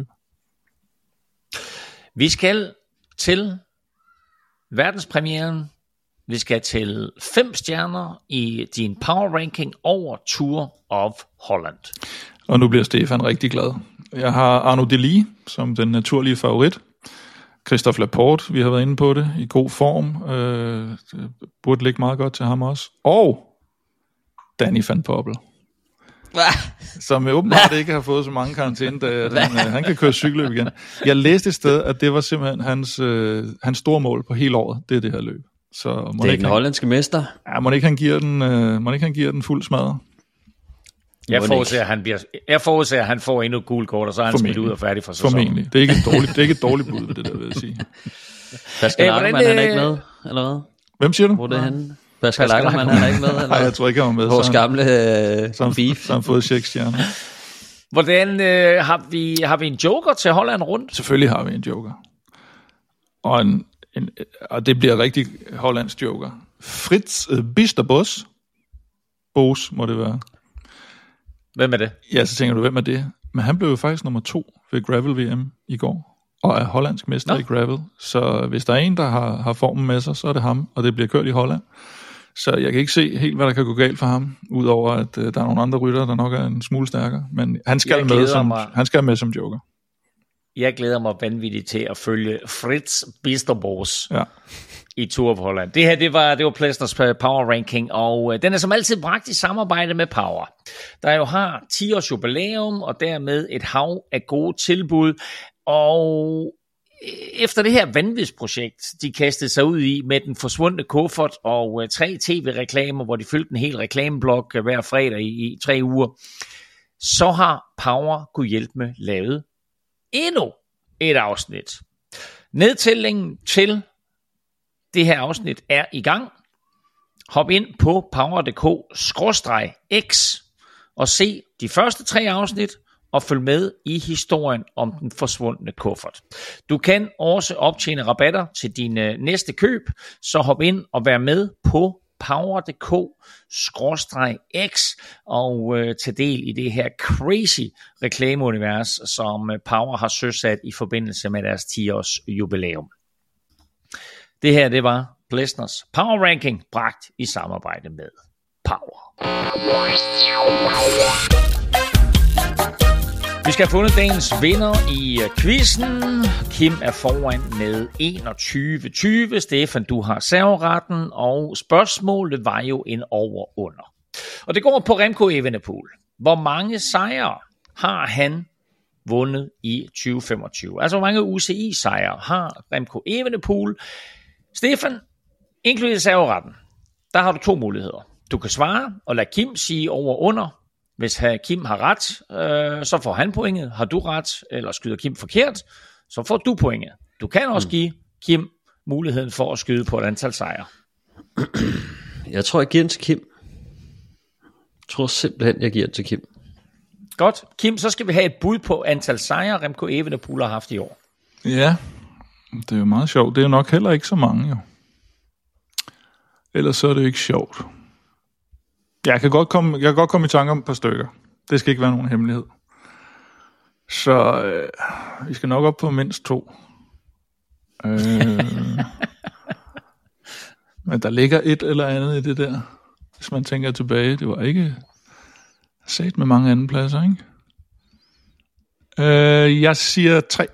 Vi skal til verdenspremieren Vi skal til 5 stjerner i din power ranking over Tour of Holland. Og nu bliver Stefan rigtig glad. Jeg har Arnaud Delis som den naturlige favorit. Christophe Laporte, vi har været inde på det, i god form. Burde ligge meget godt til ham også. Og Danny van Poppel. Som åbenbart ikke har fået så mange karantæne, han kan køre cykelløb igen. Jeg læste et sted, at det var simpelthen hans store mål på hele året, det er det her løb. Så det er den hollandske mester. Ja, må ikke han giver den fuld smadret. Jeg forudser, at han får endnu et gult kort, og så er han smidt ud og færdig for sæsonen. Formentlig. Det er ikke et dårligt bud, det der vil jeg sige. Pascal Ackermann, han er ikke med, eller hvad? Hvem siger du? Hvor er det henne? Pascal Ackermann, han er ikke med, eller? Nej, jeg tror ikke, han var med. Vores gamle beef. Så han fået 6 stjerner. Hvordan har vi en joker til Holland rundt? Selvfølgelig har vi en joker. Og det bliver rigtig hollandsk joker. Frits Bisterbos. Bos må det være. Hvem er det? Ja, så tænker du, hvem er det? Men han blev jo faktisk nummer 2 ved Gravel-VM i går, og er hollandsk mester i Gravel. Så hvis der er en, der har formen med sig, så er det ham, og det bliver kørt i Holland. Så jeg kan ikke se helt, hvad der kan gå galt for ham, udover at der er nogle andre ryttere, der nok er en smule stærkere. Men han skal med som joker. Jeg glæder mig vanvittigt til at følge Frits Bisterbos i Tour of Holland. Det her, det var Plesners Power Ranking, og den er som altid bragt i samarbejde med Power, der jo har 10 års jubilæum, og dermed et hav af gode tilbud. Og efter det her vanvidsprojekt, de kastede sig ud i med den forsvundne kuffert og 3 tv-reklamer, hvor de fyldte en hel reklameblok hver fredag i 3 uger, så har Power kunne hjælpe med lavet endnu et afsnit. Nedtællingen til det her afsnit er i gang. Hop ind på power.dk/x og se de første 3 afsnit og følg med i historien om den forsvundne kuffert. Du kan også optjene rabatter til dine næste køb, så hop ind og vær med på power.dk/x og tage del i det her crazy reklameunivers, som Power har søsat i forbindelse med deres 10-års jubilæum. Det her, det var Plesners Power Ranking, bragt i samarbejde med Power. Vi skal have fundet dagens vinder i quizzen. Kim er foran med 21-20. Stefan, du har serveretten, og spørgsmålet var jo en over-under. Og det går på Remco Evenepoel. Hvor mange sejre har han vundet i 2025? Altså, hvor mange UCI-sejre har Remco Evenepoel? Stefan, inkluderet serveretten, der har du 2 muligheder. Du kan svare og lade Kim sige over-under. Hvis Kim har ret, så får han pointet. Har du ret, eller skyder Kim forkert, så får du pointet. Du kan også give Kim muligheden for at skyde på et antal sejre. Jeg tror, jeg giver den til Kim. Jeg tror simpelthen, jeg giver den til Kim. Godt. Kim, så skal vi have et bud på antal sejre, Remco Evenepoel har haft i år. Ja, det er jo meget sjovt. Det er jo nok heller ikke så mange, jo. Ellers så er det jo ikke sjovt. Jeg kan godt komme i tanke om et par stykker. Det skal ikke være nogen hemmelighed. Så vi skal nok op på mindst 2. Men der ligger et eller andet i det der. Hvis man tænker tilbage, det var ikke sat med mange andre pladser, ikke? Jeg siger 3.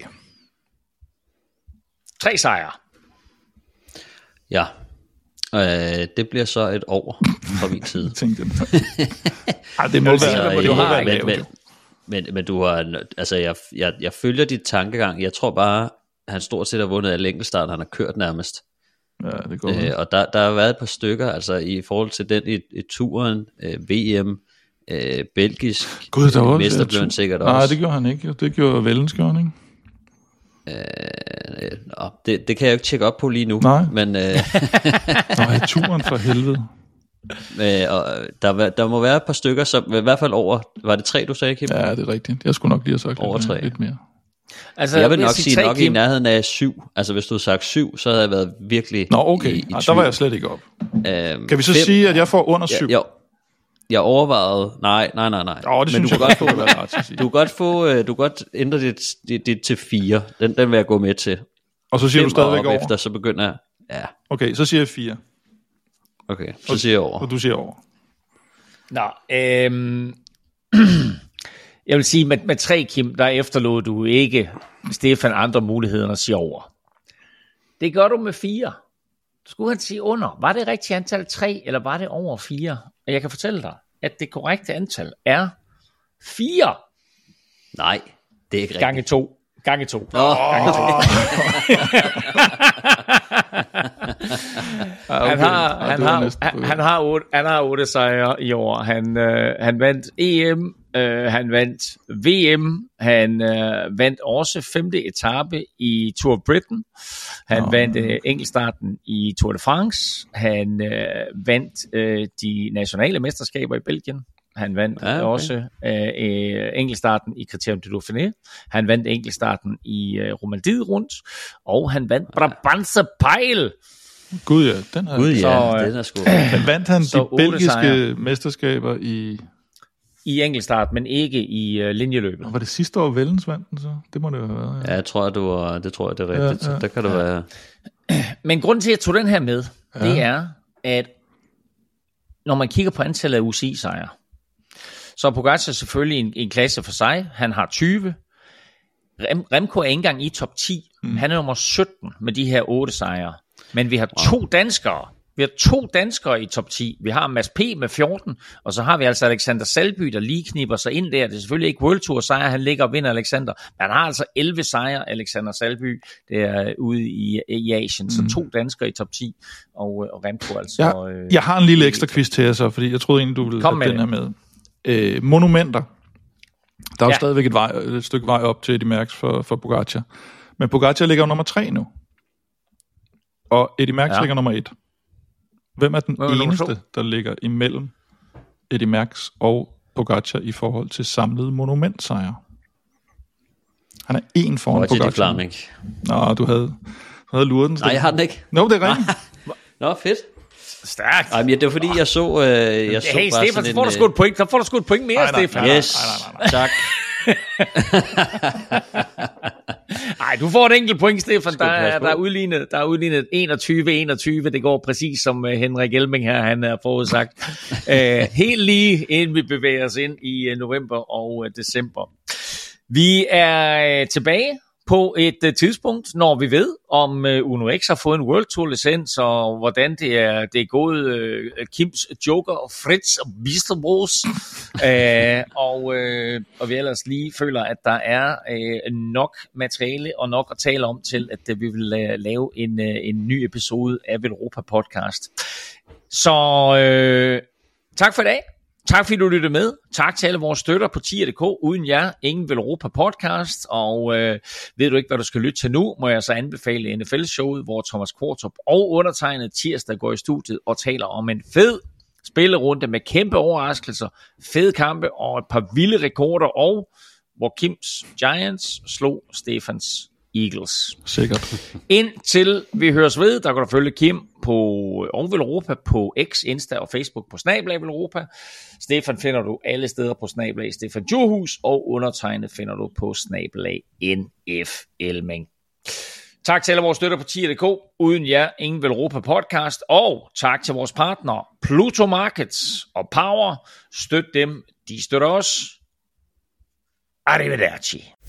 3 sejre. Ja. Det bliver så et over fra min side. Det må være. Men du har, altså jeg følger dit tankegang. Jeg tror bare, han stort set har vundet alle enkeltstarter, han har kørt nærmest. Ja, det går. Og der har været et par stykker, altså i forhold til den i turen, VM, belgisk, mester blev han sikkert også. Nej, det gjorde han ikke. Det gjorde Vellenskjørn, ikke? Det kan jeg jo ikke tjekke op på lige nu. Nej. Men nej, turen for helvede. Og der må være et par stykker, som i hvert fald over. Var det 3, du sagde, Kim? Ja, det er rigtigt. Jeg skulle nok lige have sagt over 3. Lidt mere. Altså, jeg vil nok sige 3, nok Kim. I nærheden af 7. Altså hvis du havde sagt 7, så havde jeg været virkelig. Nå, okay. Der var jeg slet ikke op. Kan vi så 5, sige, at jeg får under 7? Ja, jeg overvejede. Nej. Det synes jeg godt få. Du kan godt ændre det til 4. Den vil jeg gå med til. Og så siger 5 du stadigvæk over? Efter, så begynder jeg. Ja. Okay, så siger jeg 4. Okay, så siger jeg over. Og du siger over. Nå, jeg vil sige, med 3, Kim, der efterlod du ikke Stefan andre muligheder at sige over. Det gør du med 4. Skulle han sige under? Var det rigtige antal 3, eller var det over 4? Og jeg kan fortælle dig, at det korrekte antal er 4. Nej, det er ikke rigtigt. Gange 2. Gange 2. Han har 8 sejre i år. Han vandt EM, han vandt VM, han vandt også 5. etape i Tour of Britain. Han vandt enkeltstarten i Tour de France. Han vandt de nationale mesterskaber i Belgien. Han vandt også enkeltstarten i Criterium du Dauphiné. Han vandt enkeltstarten i Romandiet rundt. Og han vandt Brabantse Pejl. Gud ja, den er... den er sgu... Men vandt han de belgiske mesterskaber i enkeltstart, men ikke i linjeløbet. Var det sidste år Vellens vandt den så? Det må det jo have været. Ja, jeg tror, det er rigtigt. Så der kan det være... Men grunden til, at jeg tog den her med, det er, at når man kigger på antallet af UCI-sejre, så er Pogačar selvfølgelig en klasse for sig. Han har 20. Remco er ikke engang i top 10. Han er nummer 17 med de her 8 sejre. Men vi har 2 danskere. Vi har 2 danskere i top 10. Vi har Mads P. med 14, og så har vi altså Alexander Salby, der lige kniber sig ind der. Det er selvfølgelig ikke World Tour sejre, han ligger og vinder Alexander. Men han har altså 11 sejre, Alexander Salby. Det er ude i Asien. Så 2 danskere i top 10, og Remco altså... Jeg har en lille ekstra quiz til jer så, fordi jeg troede egentlig, du ville have den her med. Monumenter. Der er jo stadigvæk et stykke vej op til Eddy Merckx for Pogačar. Men Pogačar ligger jo nummer 3 nu. Og Eddy Merckx ligger nummer 1. Hvem er den eneste, der ligger imellem Eddy Merckx og Pogačar i forhold til samlede monumentsejre? Han er 1 foran Pogačar. Nå, du havde luret den. Nej, jeg har den ikke. Nå, det er rigtigt. Nå, fedt. Stærkt. Ej, men det var fordi, jeg så hey, bare Stefan, så får du sgu et point. Så får du sgu et point mere, Stefan. Yes, tak. Nej, du får et enkelt point, Stefan. Der er udlignet 21-21. Det går præcis som Henrik Elming her, han har forudsagt. Helt lige inden vi bevæger os ind i november og december. Vi er tilbage på et tidspunkt, når vi ved, om Uno X har fået en World Tour licens, og hvordan det er gået Kims Joker og Fritz og Bisterbros, og vi ellers lige føler, at der er nok materiale og nok at tale om til, at vi vil lave en ny episode af Velropa Podcast. Så tak for i dag. Tak fordi du lyttede med. Tak til alle vores støtter på tier.dk. Uden jer, ingen Velropa Podcast. Og ved du ikke, hvad du skal lytte til nu, må jeg så anbefale NFL-showet, hvor Thomas Kvartrup og undertegnet tirsdag går i studiet og taler om en fed spillerunde med kæmpe overraskelser, fede kampe og et par vilde rekorder, og hvor Kims Giants slog Stefans Eagles. Sikkert. Indtil vi høres ved, der kan du følge Kim på Velropa på X, Insta og Facebook på @Velropa. Stefan finder du alle steder på @Stefan Djurhus, og undertegnet finder du på @NF Elming. Tak til alle vores støtter på tier.dk. Uden jer, ingen Velropa Podcast. Og tak til vores partnere Pluto Markets og Power. Støt dem, de støtter os. Arrivederci.